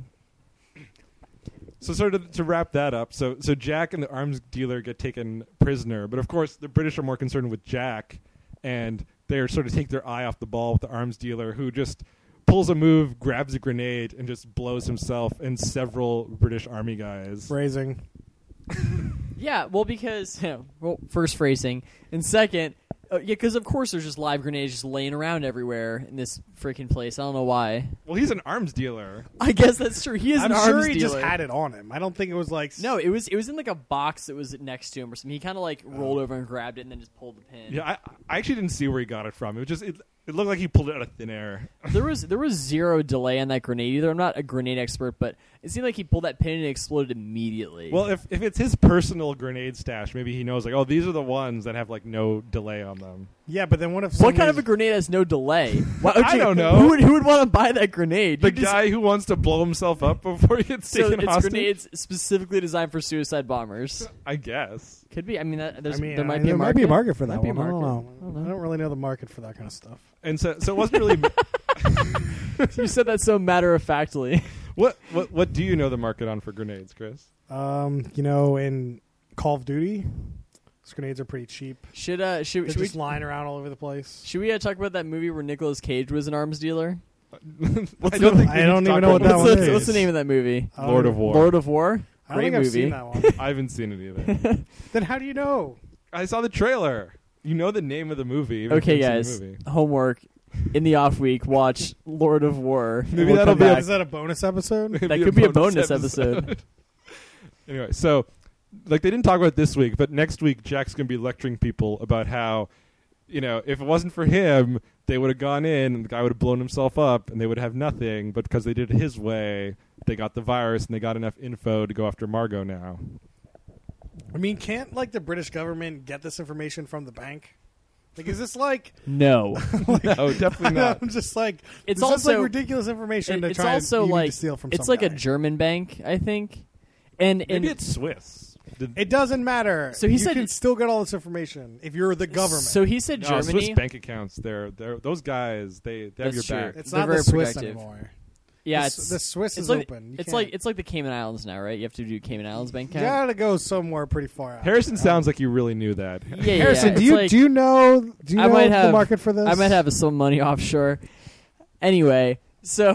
So sort of to wrap that up, so Jack and the arms dealer get taken prisoner, but of course the British are more concerned with Jack, and they sort of take their eye off the ball with the arms dealer, who just pulls a move, grabs a grenade, and just blows himself and several British army guys. Phrasing. Yeah, well, because first phrasing, and second, because of course there's just live grenades just laying around everywhere in this freaking place. I don't know why. Well, he's an arms dealer. I guess that's true. He is I'm an sure arms he dealer. just had it on him. I don't think it was like No, it was in like a box that was next to him or something. He kind of like rolled over and grabbed it and then just pulled the pin. Yeah, I actually didn't see where he got it from. It was just it looked like he pulled it out of thin air. There was zero delay on that grenade either. I'm not a grenade expert, but it seemed like he pulled that pin and it exploded immediately. Well, if it's his personal grenade stash, maybe he knows like, oh, these are the ones that have like no delay on them. Yeah, but then what if what kind of a somebody's- grenade has no delay? I don't know. Who would want to buy that grenade? The You just- guy who wants to blow himself up before he gets So taken it's hostage. grenades specifically designed for suicide bombers. I guess. Could be. I mean, there I might mean, be a there market. might be a market for that Might be a one. I don't market. know. I don't really know the market for that kind of stuff. And so it wasn't really. You said that so matter of factly. What do you know the market on for grenades, Chris? In Call of Duty, those grenades are pretty cheap. Should They're we just lying around all over the place. should we talk about that movie where Nicolas Cage was an arms dealer? I I don't think I don't even know what that that one is. What's the name of that movie? Lord of War. Lord of War. I don't Great think I've movie. seen that one. I haven't seen it either. Then how do you know? I saw the trailer. You know the name of the movie. even if Okay, you haven't guys. seen the movie. Homework. In the off week, watch Lord of War. and Maybe we'll that'll come be a- back. Is that a bonus episode? Maybe That could be a bonus episode. Anyway, so like they didn't talk about it this week, but next week Jack's going to be lecturing people about how, if it wasn't for him, they would have gone in and the guy would have blown himself up and they would have nothing, but because they did it his way, they got the virus and they got enough info to go after Margot now. I mean, can't the British government get this information from the bank? Is this like? No. No, definitely not. I'm just like It's this is also ridiculous information to it's try also and like to steal from. it's some like a guy. German bank, I think. And Maybe it's Swiss. It doesn't matter. So he you said- can still get all this information if you're the government. So he said No, Germany. Swiss bank accounts. They're those guys. They have That's your true. back. it's they're not very the Swiss protective. anymore. Yeah, the Swiss it's is like, open. You It's can't- like the Cayman Islands now, right? You have to do Cayman Islands bank you account. gotta go somewhere pretty far out. Harrison sounds like you really knew that. Yeah, Harrison, it's do you like- do you know I might the have- market for this? I might have some money offshore. Anyway, so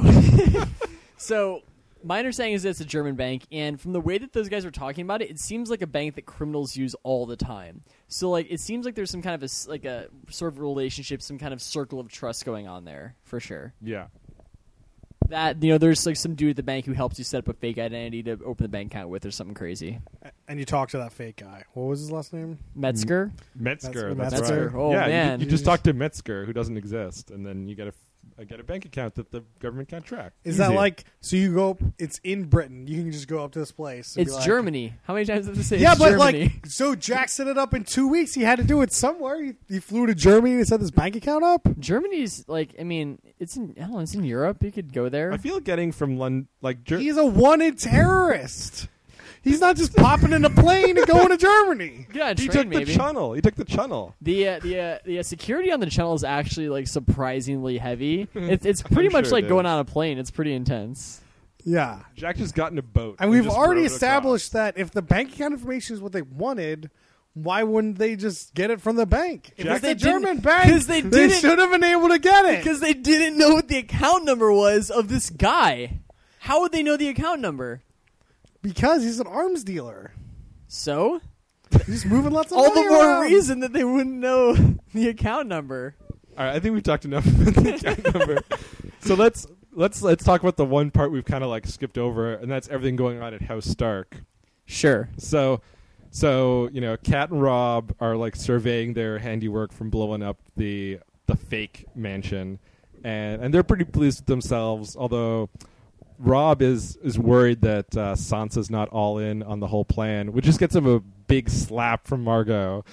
my understanding is that it's a German bank, and from the way that those guys were talking about it, it seems like a bank that criminals use all the time. So it seems like there's some kind of a sort of relationship, some kind of circle of trust going on there for sure. Yeah. That there's some dude at the bank who helps you set up a fake identity to open the bank account with, or something crazy. And you talk to that fake guy. What was his last name? Metzger. Metzger. That's That's Metzger. right. Oh, yeah, man. You just talk to Metzger, who doesn't exist, and then you get a bank account that the government can't track. Is Easy. that like so? You go. It's in Britain. You can just go up to this place. and be It's like- Germany. How many times did they say? Yeah, it's but Germany? so Jack set it up in 2 weeks. He had to do it somewhere. He flew to Germany and set this bank account up. Germany's it's in it's in Europe. You could go there. I feel getting from London, He's a wanted terrorist. He's not just popping in a plane and going to Germany. Yeah, he train took maybe. the channel. He took the channel. The security on the channel is actually surprisingly heavy. It's pretty I'm much sure like it going is. on a plane. It's pretty intense. Yeah, Jack just got in a boat, and we've just already rowed across. established that if the bank account information is what they wanted, why wouldn't they just get it from the bank? If Jack- it's the They didn't- German bank, 'cause they didn't- should have been able to get it. Because they didn't know what the account number was of this guy. How would they know the account number? Because he's an arms dealer. So He's moving lots of all money the more around. reason that they wouldn't know the account number. All right, I think we've talked enough about the account number. So let's talk about the one part we've kind of skipped over, and that's everything going on at House Stark. Sure. So Kat and Rob are surveying their handiwork from blowing up the fake mansion, and they're pretty pleased with themselves. Although Rob is worried that Sansa's not all in on the whole plan, which just gets him a big slap from Margot.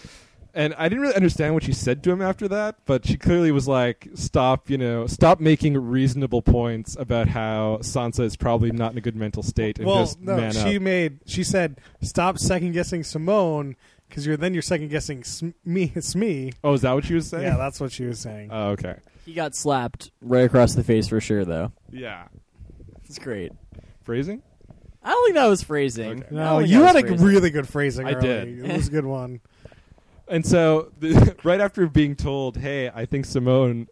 And I didn't really understand what she said to him after that, but she clearly was like, stop making reasonable points about how Sansa is probably not in a good mental state and just man up. She said, stop second guessing Simone because you're second guessing Smee. Oh, is that what she was saying? Yeah, that's what she was saying. Oh, okay. He got slapped right across the face for sure, though. Yeah. It's great. Phrasing? I don't think that was phrasing. Okay. No, you had a really good phrasing. I did. It was a good one. And so, right after being told, "Hey, I think Simone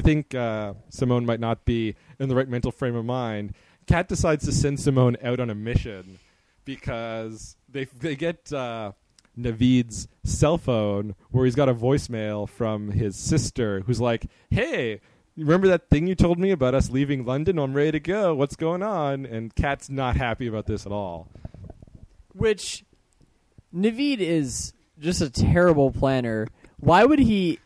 might not be in the right mental frame of mind," Kat decides to send Simone out on a mission because they get Naveed's cell phone where he's got a voicemail from his sister who's like, "Hey, remember that thing you told me about us leaving London? I'm ready to go. What's going on?" And Kat's not happy about this at all. Which Naveed is just a terrible planner. Why would he,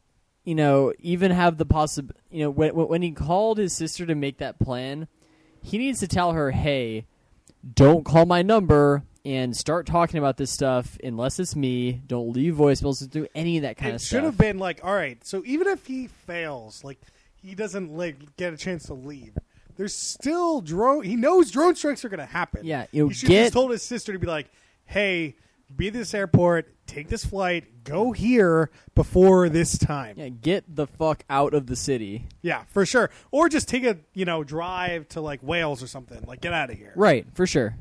even have the possibility, when he called his sister to make that plan, he needs to tell her, hey, don't call my number and start talking about this stuff unless it's me. Don't leave voicemails. Don't do any of that kind of stuff. It should have been like, all right, so even if he fails, like he doesn't get a chance to leave, there's still he knows drone strikes are going to happen. Yeah, he should have just told his sister to be like, hey, be at this airport, take this flight, go here before this time. Yeah, get the fuck out of the city. Yeah, for sure. Or just take a, drive to like Wales or something. Like, get out of here. Right, for sure.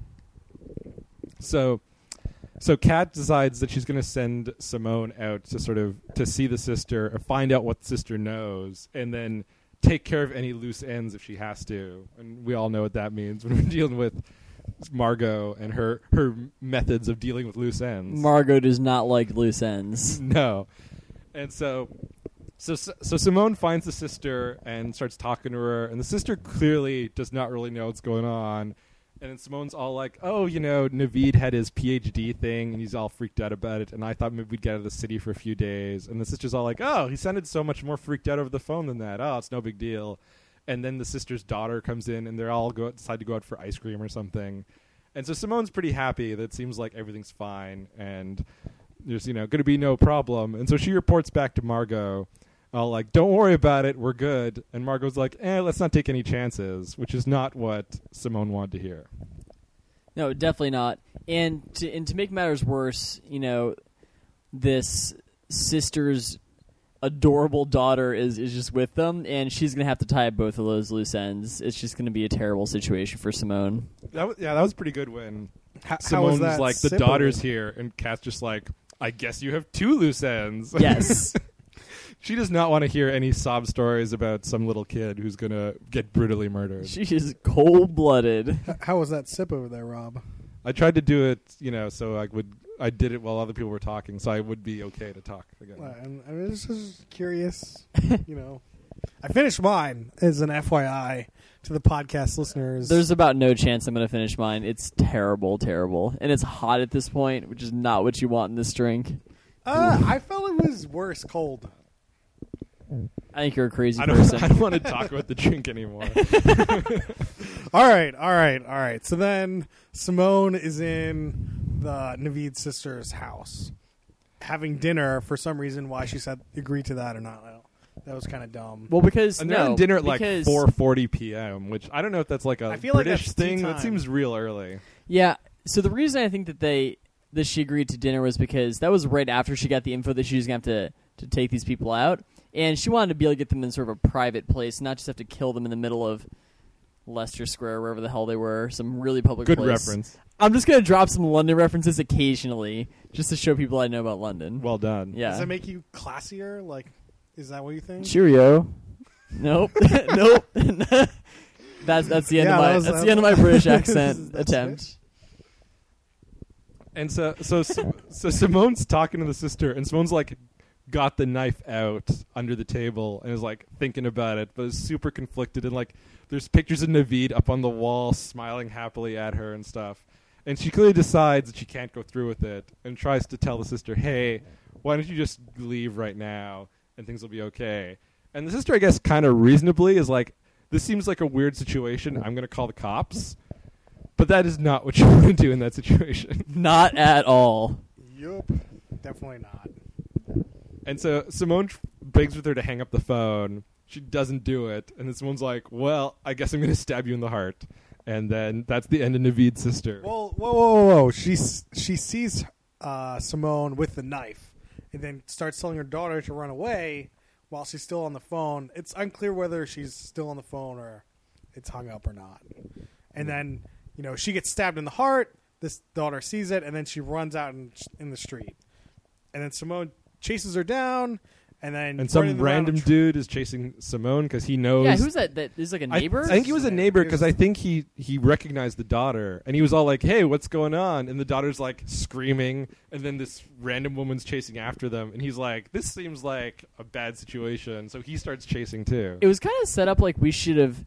So Kat decides that she's going to send Simone out to see the sister or find out what the sister knows and then take care of any loose ends if she has to. And we all know what that means when we're dealing with Margot and her methods of dealing with loose ends. Margot does not like loose ends. No. And so Simone finds the sister and starts talking to her, and the sister clearly does not really know what's going on. And then Simone's all like, oh, Naveed had his PhD thing, and he's all freaked out about it, and I thought maybe we'd get out of the city for a few days. And the sister's all like, oh, he sounded so much more freaked out over the phone than that. Oh, it's no big deal. And then the sister's daughter comes in, and they're all decide to go out for ice cream or something. And so Simone's pretty happy that it seems like everything's fine, and there's, going to be no problem. And so she reports back to Margot, all like, don't worry about it, we're good. And Margot's like, let's not take any chances, which is not what Simone wanted to hear. No, definitely not. And to make matters worse, this sister's adorable daughter is just with them, and she's going to have to tie up both of those loose ends. It's just going to be a terrible situation for Simone. That was pretty good when Simone was like, the daughter's here, and Kat's just like, I guess you have two loose ends. Yes. She does not want to hear any sob stories about some little kid who's going to get brutally murdered. She is cold-blooded. How was that sip over there, Rob? I tried to do it, so I did it while other people were talking, so I would be okay to talk again. I was just curious, I finished mine as an FYI to the podcast listeners. There's about no chance I'm going to finish mine. It's terrible, terrible. And it's hot at this point, which is not what you want in this drink. I felt it was worse cold. I think you're a crazy person. I don't want to talk about the drink anymore. All right. So then Simone is in the Naveed sister's house having dinner for some reason. Why she said agree to that or not, that was kind of dumb. Well, because they're having dinner at like 4:40 p.m., which I don't know if that's like a British thing. That seems real early. Yeah. So the reason I think that she agreed to dinner was because that was right after she got the info that she was going to have to take these people out. And she wanted to be able to get them in sort of a private place, not just have to kill them in the middle of Leicester Square, wherever the hell they were, some really public place. Good reference. I'm just going to drop some London references occasionally, just to show people I know about London. Well done. Yeah. Does that make you classier? Like, is that what you think? Cheerio. Nope. Nope. That's the end of my the end of my British accent attempt. And so Simone's talking to the sister, and Simone's like, got the knife out under the table and is like thinking about it, but is super conflicted, and like there's pictures of Naveed up on the wall smiling happily at her and stuff, and she clearly decides that she can't go through with it and tries to tell the sister, hey, why don't you just leave right now and things will be okay. And the sister, I guess, kind of reasonably is like, this seems like a weird situation, I'm going to call the cops. But that is not what you want to do in that situation. Not at all. Yup. Definitely not. And so Simone begs with her to hang up the phone. She doesn't do it. And then Simone's like, well, I guess I'm going to stab you in the heart. And then that's the end of Naveed's sister. Whoa. She sees Simone with the knife and then starts telling her daughter to run away while she's still on the phone. It's unclear whether she's still on the phone or it's hung up or not. And then, she gets stabbed in the heart. This daughter sees it, and then she runs out in the street. And then Simone chases her down, and some random dude is chasing Simone because he knows. Yeah, who's that? That is like a neighbor? I think he was a neighbor because I think he recognized the daughter, and he was all like, hey, what's going on? And the daughter's like screaming, and then this random woman's chasing after them, and he's like, this seems like a bad situation, so he starts chasing too. It was kind of set up like we should have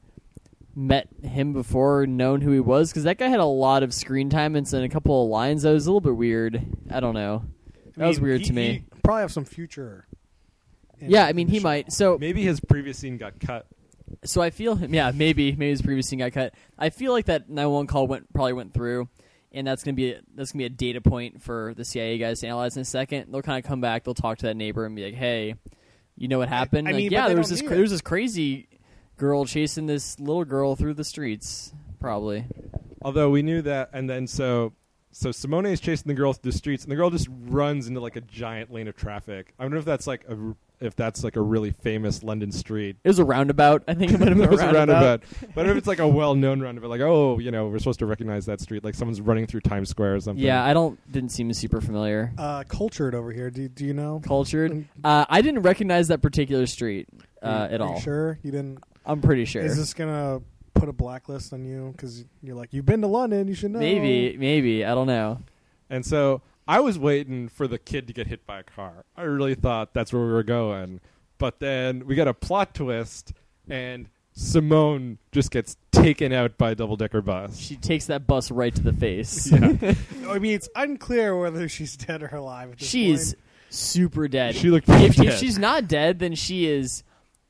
met him before, known who he was, because that guy had a lot of screen time and a couple of lines that was a little bit weird. I don't know. That was weird to me. He probably have some future. Yeah, I mean, he might. So maybe his previous scene got cut. So I feel him. Yeah, maybe his previous scene got cut. I feel like that 911 call probably went through, and that's gonna be a data point for the CIA guys to analyze in a second. They'll kind of come back. They'll talk to that neighbor and be like, "Hey, you know what happened? There was this crazy girl chasing this little girl through the streets, probably." Although we knew that, and then so Simone is chasing the girl through the streets, and the girl just runs into like a giant lane of traffic. I wonder if that's like a really famous London street. It was a roundabout. I think it might have been a roundabout. But if it's like a well-known roundabout, like, we're supposed to recognize that street, like someone's running through Times Square or something. Yeah, didn't seem super familiar. Cultured over here. Do you know? Cultured? I didn't recognize that particular street at all. Are you sure? You didn't? I'm pretty sure. Is this going to put a blacklist on you? Because you're like, you've been to London, you should know. Maybe. I don't know. And so I was waiting for the kid to get hit by a car. I really thought that's where we were going. But then we got a plot twist, and Simone just gets taken out by a double-decker bus. She takes that bus right to the face. Yeah. I mean, it's unclear whether she's dead or alive at this She's point. super dead. She looked dead. If she's not dead, then she is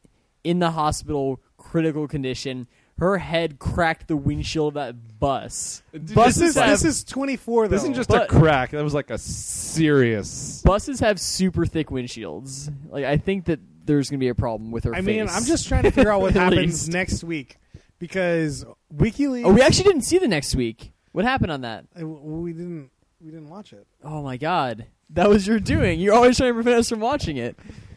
in the hospital, critical condition. Her head cracked the windshield of that bus. This is 24, though. This isn't just a crack. That was like a serious... Buses have super thick windshields. Like, I think that there's going to be a problem with her face. I mean, I'm just trying to figure out what happens next week. Because WikiLeaks... Oh, we actually didn't see the next week. What happened on that? We didn't watch it. Oh, my God. That was your doing. You're always trying to prevent us from watching it.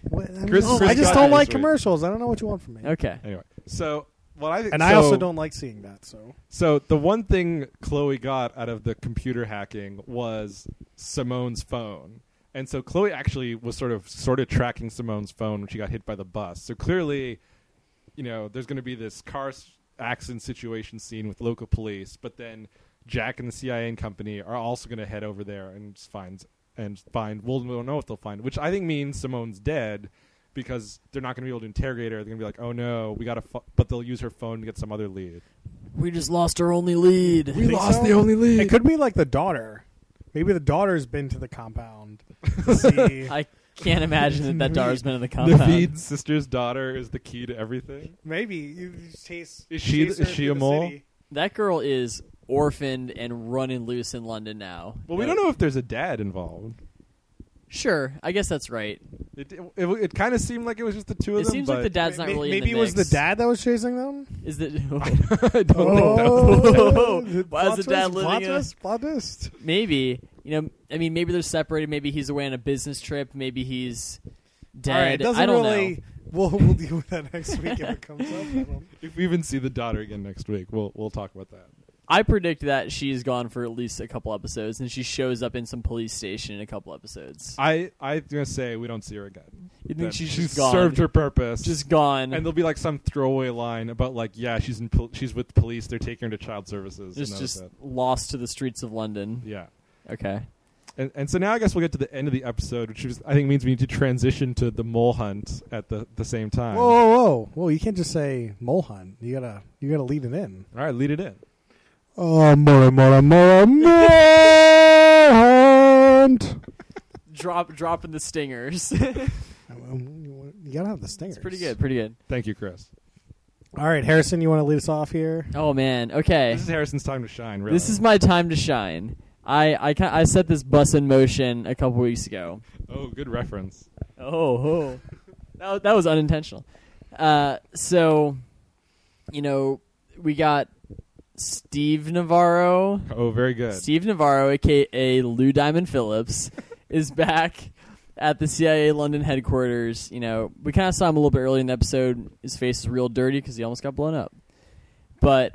I just don't like commercials. I don't know what you want from me. Okay. Anyway, so... I also don't like seeing that. So the one thing Chloe got out of the computer hacking was Simone's phone, and so Chloe actually was sort of tracking Simone's phone when she got hit by the bus. So clearly, there's going to be this car accident situation scene with local police, but then Jack and the CIA and company are also going to head over there and find. Well, we don't know what they'll find, which I think means Simone's dead. Because they're not going to be able to interrogate her. They're going to be like, oh, no, we got to... but they'll use her phone to get some other lead. We just lost our only lead. We lost the only lead. It could be like the daughter. Maybe the daughter's been to the compound to see... I can't imagine that daughter's been in the compound. Naveed's sister's daughter is the key to everything. Maybe. You chase Is she a mole? City. That girl is orphaned and running loose in London now. Well, we don't know if there's a dad involved. Sure, I guess that's right. It kind of seemed like it was just the two of them. It seems like the dad's not really in the Maybe it was the dad that was chasing them? Is that... I don't think that. Why is the dad living Plot twist. Maybe. Maybe they're separated. Maybe he's away on a business trip. Maybe he's dead. All right, I don't know. We'll deal with that next week if it comes up. If we even see the daughter again next week, we'll talk about that. I predict that she's gone for at least a couple episodes, and she shows up in some police station in a couple episodes. I'm going to say we don't see her again. You think she's just gone? Served her purpose. Just gone. And there'll be like some throwaway line about like, yeah, she's with police. They're taking her to child services. Just lost to the streets of London. Yeah. Okay. And so now I guess we'll get to the end of the episode, which I think means we need to transition to the mole hunt at the same time. Whoa! You can't just say mole hunt. You gotta lead it in. All right, lead it in. More hunt. Dropping the stingers. You gotta have the stingers. It's pretty good. Thank you, Chris. All right, Harrison, you want to lead us off here? Oh man, okay. This is Harrison's time to shine. Really. This is my time to shine. I set this bus in motion a couple weeks ago. Oh, good reference. Oh, Oh, that was unintentional. So, we got Steve Navarro. Oh, very good. Steve Navarro, a.k.a. Lou Diamond Phillips, is back at the CIA London headquarters. We kind of saw him a little bit early in the episode. His face is real dirty because he almost got blown up. But,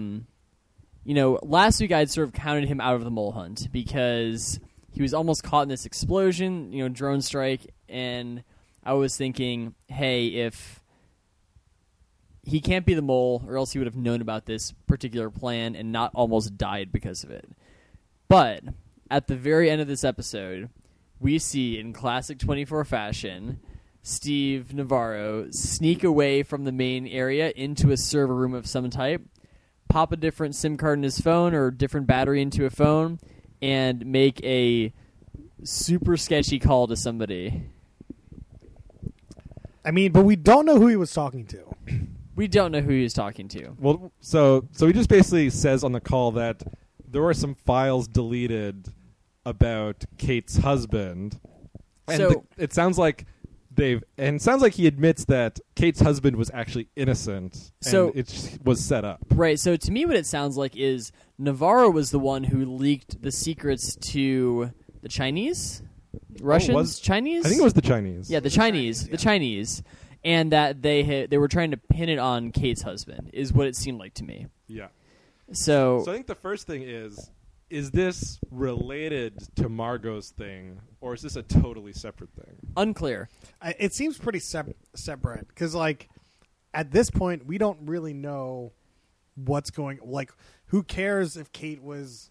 last week I had sort of counted him out of the mole hunt because he was almost caught in this explosion, drone strike, and I was thinking, hey, if he can't be the mole, or else he would have known about this particular plan and not almost died because of it. But at the very end of this episode, we see, in classic 24 fashion, Steve Navarro sneak away from the main area into a server room of some type, pop a different SIM card in his phone or different battery into a phone, and make a super sketchy call to somebody. I mean, but we don't know who he was talking to. We don't know who he was talking to. Well, so he just basically says on the call that there were some files deleted about Kate's husband, and So- it sounds like it sounds like he admits that Kate's husband was actually innocent, So- and it was set up. Right, so to me what it sounds like is Navarro was the one who leaked the secrets to the Chinese? Russians? Chinese? I think it was the Chinese. Yeah, the Chinese. The Chinese. And that they were trying to pin it on Kate's husband, is what it seemed like to me. Yeah. So So I think the first thing is this related to Margot's thing, or is this a totally separate thing? unclear. It seems pretty separate because, at this point, we don't really know what's going. Who cares if Kate was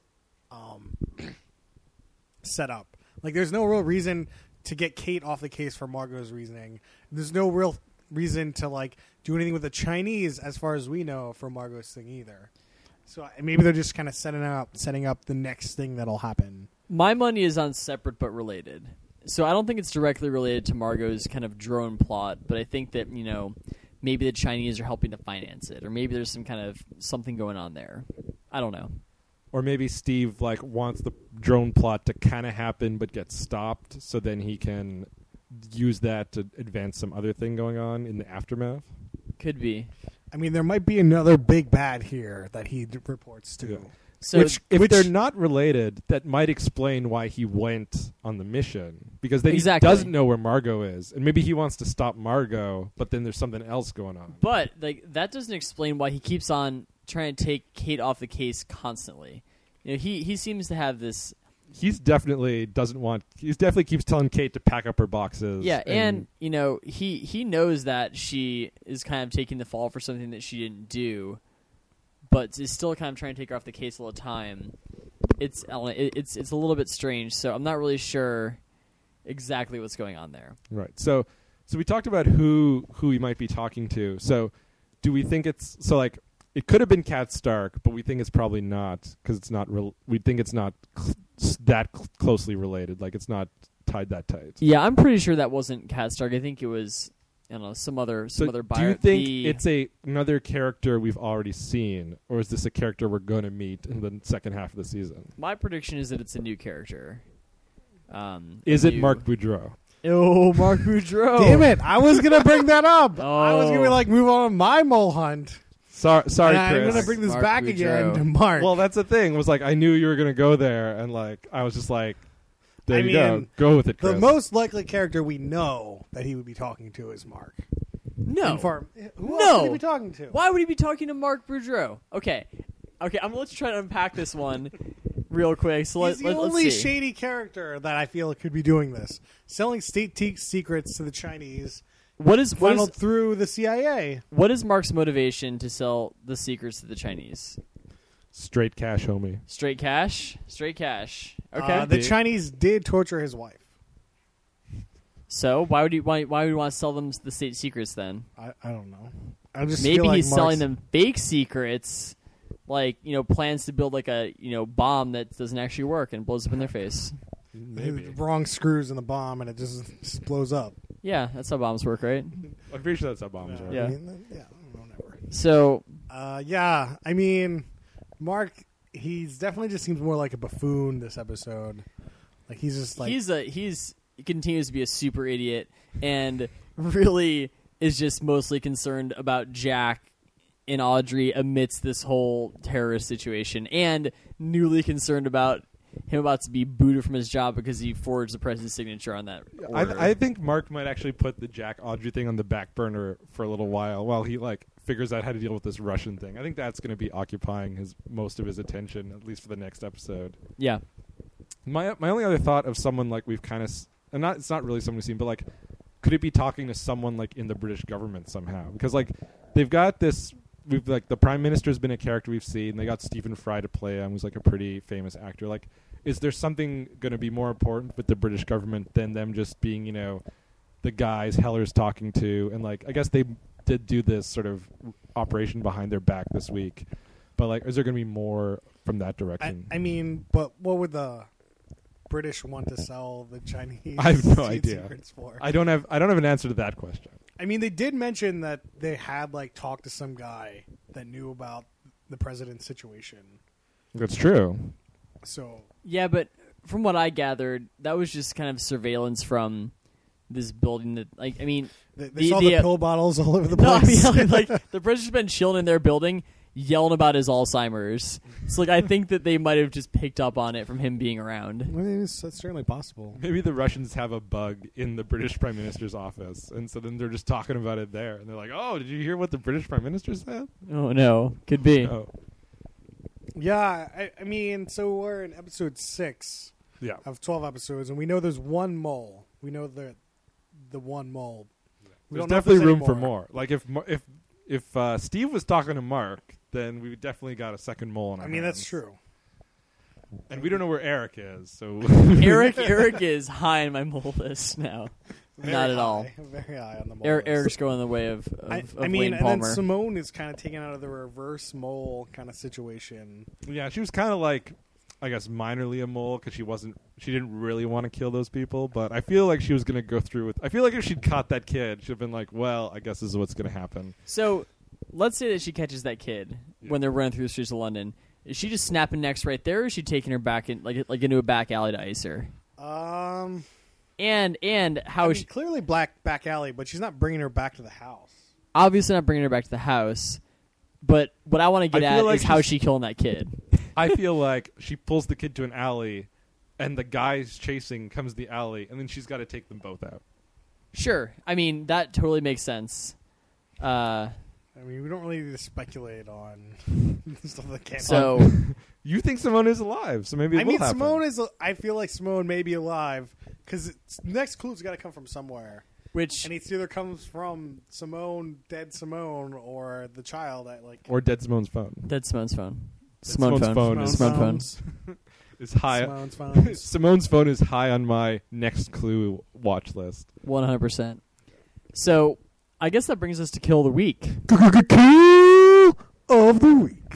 set up? There's no real reason to get Kate off the case for Margot's reasoning. There's no real reason to do anything with the Chinese, as far as we know, for Margot's thing either. So maybe they're just kind of setting up the next thing that'll happen. My money is on separate but related. So I don't think it's directly related to Margot's kind of drone plot, but I think that, maybe the Chinese are helping to finance it, or maybe there's some kind of something going on there. I don't know. Or maybe Steve wants the drone plot to kind of happen but get stopped, so then he can use that to advance some other thing going on in the aftermath. Could be. I mean, there might be another big bad here that he reports to. Yeah. So If they're not related, that might explain why he went on the mission. Because then Exactly. he doesn't know where Margot is. And maybe he wants to stop Margot, but then there's something else going on. But that doesn't explain why he keeps on trying to take Kate off the case constantly. He seems to have this. He definitely keeps telling Kate to pack up her boxes. Yeah, and he knows that she is kind of taking the fall for something that she didn't do, but is still kind of trying to take her off the case all the time. It's a little bit strange, so I'm not really sure exactly what's going on there. Right. So we talked about who he might be talking to. So do we think it's it could have been Kat Stark, but we think it's probably not because it's not real. We think it's not that closely related. It's not tied that tight. Yeah, I'm pretty sure that wasn't Kat Stark. I think it was some other Do buyer. you think it's another character we've already seen, or is this a character we're going to meet in the second half of the season? My prediction is that it's a new character. Is it Mark Boudreau? Oh, Mark Boudreau! Damn it! I was gonna bring that up. Oh. I was gonna move on with my mole hunt. Sorry, And I'm Chris. gonna bring this Mark back Boudreau. again to Mark. Well, that's the thing. Was I knew you were going to go there, and I was just there you go. Go with it, Chris. the most likely character we know that he would be talking to is Mark. No. Who else would he be talking to? Why would he be talking to Mark Boudreau? Okay. Let's try to unpack this one real quick. So He's the let's only see. shady character that I feel could be doing this, selling state secrets to the Chinese, What is funneled through the CIA. what is Mark's motivation to sell the secrets to the Chinese? Straight cash, homie. Straight cash. Okay. The Chinese did torture his wife. So why would he want to sell them the state secrets then? I don't know. I just Maybe feel like he's selling Mark's- them fake secrets, plans to build a bomb that doesn't actually work and blows up in their face. Maybe. the wrong screws in the bomb and it just blows up. Yeah, that's how bombs work, right? I'm pretty sure that's how bombs are. Yeah. I mean, whatever. So Yeah, I mean, Mark, he's definitely just seems more like a buffoon this episode. He's just he's continues to be a super idiot and really is just mostly concerned about Jack and Audrey amidst this whole terrorist situation, and newly concerned about him about to be booted from his job because he forged the president's signature on that order. I think Mark might actually put the Jack Audrey thing on the back burner for a little while he figures out how to deal with this Russian thing. I think that's going to be occupying most of his attention, at least for the next episode. Yeah. My only other thought of someone like we've kind of it's not really someone we've seen, but like could it be talking to someone like in the British government somehow? Because like they've got this. We've like the Prime Minister's been a character we've seen. They got Stephen Fry to play him, who's like a pretty famous actor. Like, is there something going to be more important with the British government than them just being, the guys Heller's talking to? And like, I guess they did do this sort of operation behind their back this week, but like, is there going to be more from that direction? I mean, but what would the British want to sell the Chinese? I have no state idea. secrets for? I don't have an answer to that question. I mean, they did mention that they had like talked to some guy that knew about the president's situation. That's true. So Yeah, but from what I gathered, that was just kind of surveillance from this building that, like, I mean... they saw the pill bottles all over the No, place. I mean, like, the president's been chilling in their building, yelling about his Alzheimer's. So, like, I think that they might have just picked up on it from him being around. I mean, that's certainly possible. Maybe the Russians have a bug in the British Prime Minister's office, and so then they're just talking about it there. And they're like, oh, did you hear what the British Prime Minister said? Oh, no. Could be. Oh. Yeah, I mean, so we're in episode 6 Yeah. of 12 episodes, and we know there's one mole. We know the one mole. We There's don't know if definitely there's room any for more. more. Like if Steve was talking to Mark, then we definitely got a second mole in our I mean, hands. that's true. And we don't know where Eric is, so Eric is high on my mole list now. Not at all. Very high on the mole. Eric's going the way of I Wayne mean, and Palmer. then Simone is kind of taken out of the reverse mole kind of situation. yeah, she was kind of like, I guess, minorly a mole because she didn't really want to kill those people. But I feel like she was going to go through with. I feel like if she'd caught that kid, she'd have been like, well, I guess this is what's going to happen. So, let's say that she catches that kid when they're running through the streets of London. Is she just snapping necks right there, or is she taking her back in, like into a back alley to ice her? And how I is mean, she clearly back alley, but she's not bringing her back to the house. obviously not bringing her back to the house? But what I want to get I feel at like is how she's- she killing that kid. I feel like she pulls the kid to an alley, and the guy's chasing comes the alley, and then she's got to take them both out. Sure, I mean that totally makes sense. I mean, we don't really need to speculate on stuff that can't. So You think Simone is alive, so maybe it I will mean, happen. Simone is. I feel like Simone may be alive because next clue's got to come from somewhere, which and it's either comes from Simone, dead Simone, or the child at like Or Dead Simone's phone. dead Simone's phone. Simone's phone is- Simone phone. Is high. Simone's phone. Simone's phone is high on my next clue watch list. 100%. So I guess that brings us to kill of the week. Kill of the week.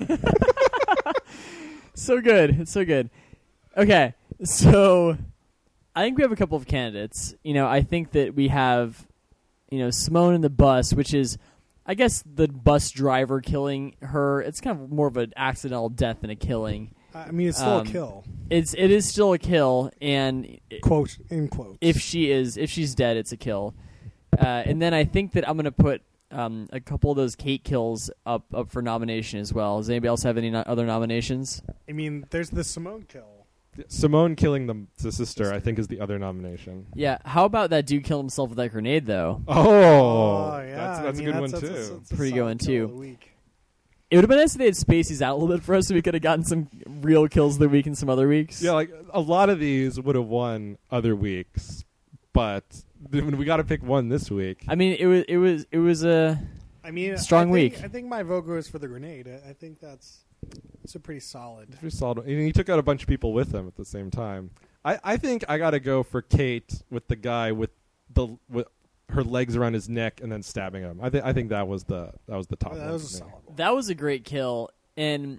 So good. It's so good. Okay. So I think we have a couple of candidates. I think that we have, Simone in the bus, which is, I guess, the bus driver killing her. It's kind of more of an accidental death than a killing. I mean, it's still a kill. It is still a kill, and Quote in quotes. if she's dead, it's a kill. And then I think that I'm going to put a couple of those Kate kills up for nomination as well. Does anybody else have any other nominations? I mean, there's the Simone kill. Simone killing the sister, I think, is the other nomination. Yeah. How about that dude killing himself with that grenade, though? Oh, yeah, that's I a mean, good one, that's too. a Pretty solid good one, kill too. of the week. It would have been nice if they had spaced these out a little bit for us so we could have gotten some real kills of the week in some other weeks. Yeah, like a lot of these would have won other weeks, but when we got to pick one this week. I mean, it was a I mean, Strong I think, week. I think my vote goes for the grenade. I think it's a pretty solid. Pretty solid. And he took out a bunch of people with him at the same time. I think I got to go for Kate with the guy with her legs around his neck and then stabbing him. I think that was the top. That one was a for me. solid one. that was a great kill, and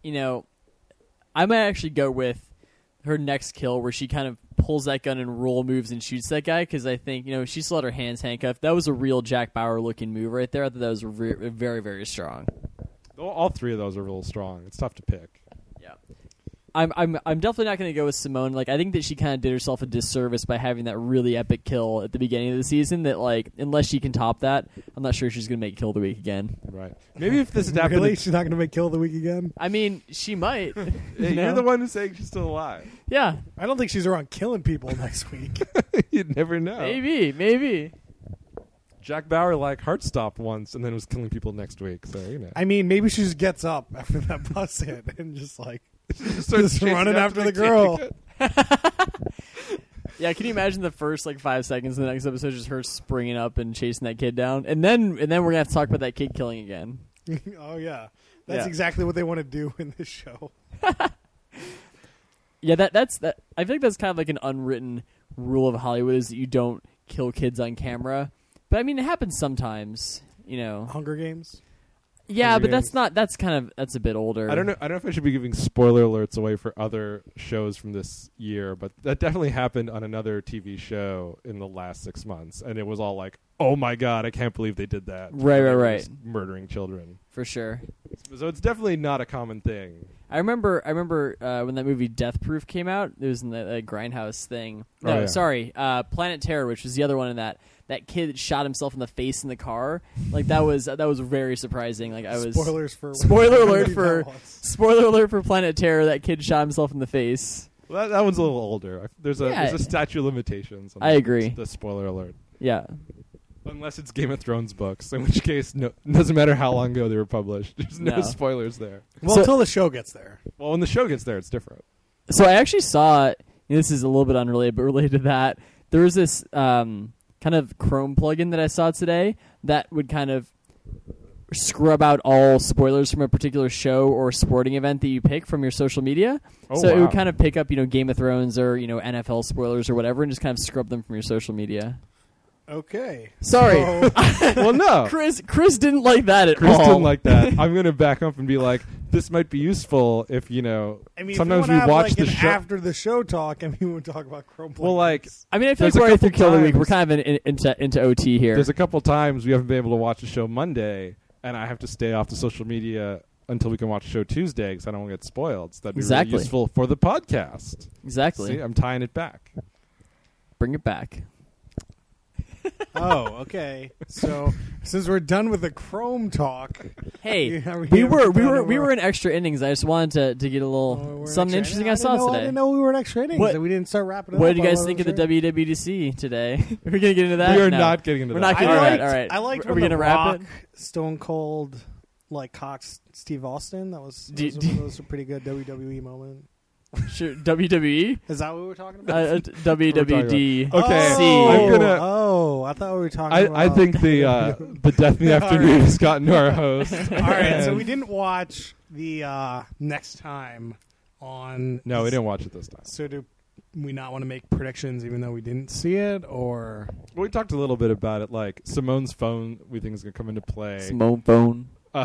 I might actually go with her next kill where she kind of pulls that gun and roll moves and shoots that guy because I think she still had her hands handcuffed. That was a real Jack Bauer looking move right there. I thought that was very, very strong. All three of those are real strong. It's tough to pick. Yeah. I'm definitely not going to go with Simone. Like, I think that she kind of did herself a disservice by having that really epic kill at the beginning of the season. That, like, unless she can top that, I'm not sure she's going to make Kill of the Week again. Right. Maybe if this had happened, Really? She's not going to make Kill of the Week again? I mean, she might. You're the one who's saying she's still alive. Yeah, I don't think she's around killing people next week. You'd never know. maybe. Jack Bauer Heartstop once, and then was killing people next week. So I mean, maybe she just gets up after that bus hit and just like starts just running after the girl. Yeah, can you imagine the first 5 seconds of the next episode just her springing up and chasing that kid down, and then we're gonna have to talk about that kid killing again. Oh yeah, that's Yeah. exactly what they want to do in this show. Yeah, that's that. I think that's kind of like an unwritten rule of Hollywood is that you don't kill kids on camera. But I mean, it happens sometimes, you know. Hunger Games. Yeah, Hunger but that's Games. not. That's a bit older. I don't know if I should be giving spoiler alerts away for other shows from this year, but that definitely happened on another TV show in the last 6 months, and it was all like, "Oh my god, I can't believe they did that!" Right. Just murdering children. For sure. So it's definitely not a common thing. I remember when that movie Death Proof came out. It was in the Grindhouse thing. No, Oh, yeah. sorry, Planet Terror, which was the other one in that. That kid shot himself in the face in the car. Like that was very surprising. Like I was Spoilers for Spoiler alert movie for that was. spoiler alert for Planet Terror. That kid shot himself in the face. Well, that one's a little older. There's a statute of limitations. On I agree. The spoiler alert, Yeah. unless it's Game of Thrones books, in which case, no, it doesn't matter how long ago they were published. There's no No. spoilers there. Well, So- until the show gets there. Well, when the show gets there, it's different. So I actually saw. This is a little bit unrelated, but related to that. There was this kind of Chrome plugin that I saw today that would kind of scrub out all spoilers from a particular show or sporting event that you pick from your social media. Oh, So it wow. would kind of pick up, Game of Thrones or NFL spoilers or whatever, and just kind of scrub them from your social media. Okay. Sorry. So, Well, no. Chris didn't like that at Chris all. didn't like that. I'm going to back up and be like, this might be useful if, I mean, sometimes if we you wanna watch have, the an show. after the show talk, and we would talk about Chrome. Well, like, plugins. I mean, I feel There's like a we're at the couple kill of the week. We're times- kind of into OT here. There's a couple times we haven't been able to watch the show Monday, and I have to stay off the social media until we can watch the show Tuesday because I don't want to get spoiled. So that'd be Exactly. really useful for the podcast. Exactly. See, I'm tying it back. Bring it back. Oh, okay. So since we're done with the Chrome talk, Hey, Yeah, we were we're in extra innings. I just wanted to get a little something interesting I saw I today. didn't know we were in extra innings. What- And we didn't start wrapping it up. What did you I guys wasn't think of the sure. WWDC today? We're gonna get into that. We are No. not getting into We're that. not I getting liked, into that. All right. I liked Are when we the gonna wrap Rock, it? Stone Cold, Cox, Steve Austin. That was Do- that was a pretty good WWE moment. Sure, WWE, Is that what we were talking about? WWD. Okay, Oh, I'm gonna. I thought we were talking about. I think the Death in the Afternoon has gotten to our host. All right, so we didn't watch the Next Time on. No, we didn't watch it this time. So do we not want to make predictions even though we didn't see it, or Well, we talked a little bit about it. Like Simone's phone, we think is going to come into play. Simone phone.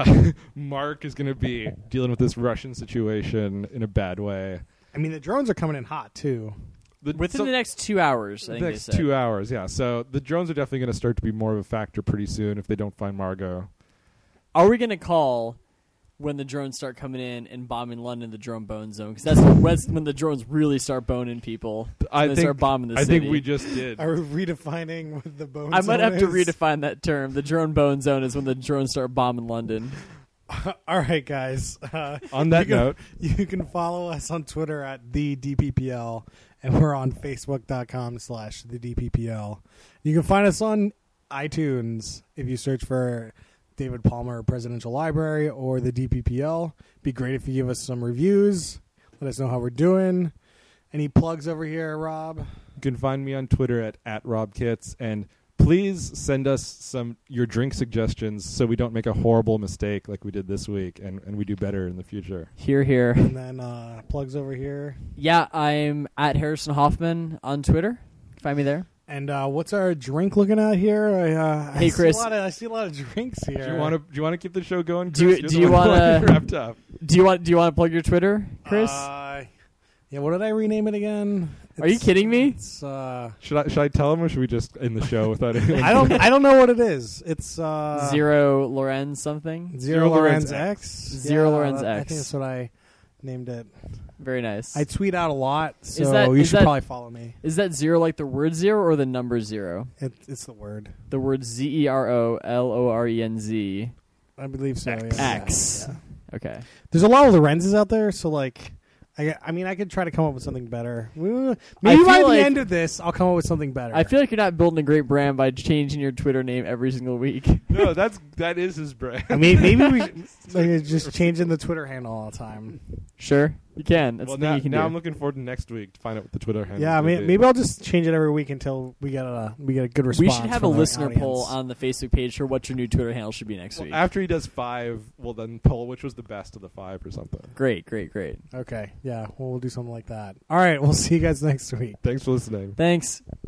Mark is going to be dealing with this Russian situation in a bad way. I mean the drones are coming in hot too. Within the next 2 hours, I think the they next said. 2 hours, yeah. So the drones are definitely going to start to be more of a factor pretty soon if they don't find Margot. Are we gonna call when the drones start coming in and bombing London, the drone bone zone? Because that's when the drones really start boning people. I They think start bombing the I city. think we just did. Are we redefining what the bone? I might have to zone is? redefine that term. The drone bone zone is when the drones start bombing London. All right, guys. On that note, you can follow us on Twitter at the DPPL, and we're on Facebook.com/the DPPL. You can find us on iTunes if you search for David Palmer Presidential Library or the DPPL. Be great if you give us some reviews. Let us know how we're doing. Any plugs over here, Rob? you can find me on Twitter at RobKits, and please send us your drink suggestions so we don't make a horrible mistake like we did this week, and we do better in the future. Here. And then plugs over here. Yeah, I'm at Harrison Hoffman on Twitter. Find me there. And what's our drink looking at here? Hey, Chris. I see a lot of drinks here. Do you want to keep the show going? Do you- Chris? do You're you the one wanna- who wrapped up? Do you want to plug your Twitter, Chris? Yeah, what did I rename it again? Are you kidding me? It's Should I tell him, or should we just end the show without anything? I don't know what it is. It's Zero Lorenz something. Zero Lorenz Lorenz X. Zero Lorenz I X. think that's what I named it. Very nice. I tweet out a lot, so you is should that- probably follow me. Is that 0 like the word 0 or the number 0? It's the word. The word ZEROLORENZ. I believe so. X. Yeah. X. Yeah. Okay. There's a lot of Lorenzes out there, so like, I mean, I could try to come up with something better. Maybe feel by the like- end of this, I'll come up with something better. I feel like you're not building a great brand by changing your Twitter name every single week. No, that is his brand. I mean, maybe we like, just changing the Twitter handle all the time. Sure, you can. That's well, the thing now, you can now do. I'm looking forward to next week to find out what the Twitter handle. Yeah, I is mean, gonna maybe be. I'll just change it every week until we get a good response. We should have a from our listener poll audience. on the Facebook page for what your new Twitter handle should be next Well, week. after he does 5, we'll then poll which was the best of the 5 or something. Great. Okay, yeah, we'll do something like that. All right, we'll see you guys next week. Thanks for listening. Thanks.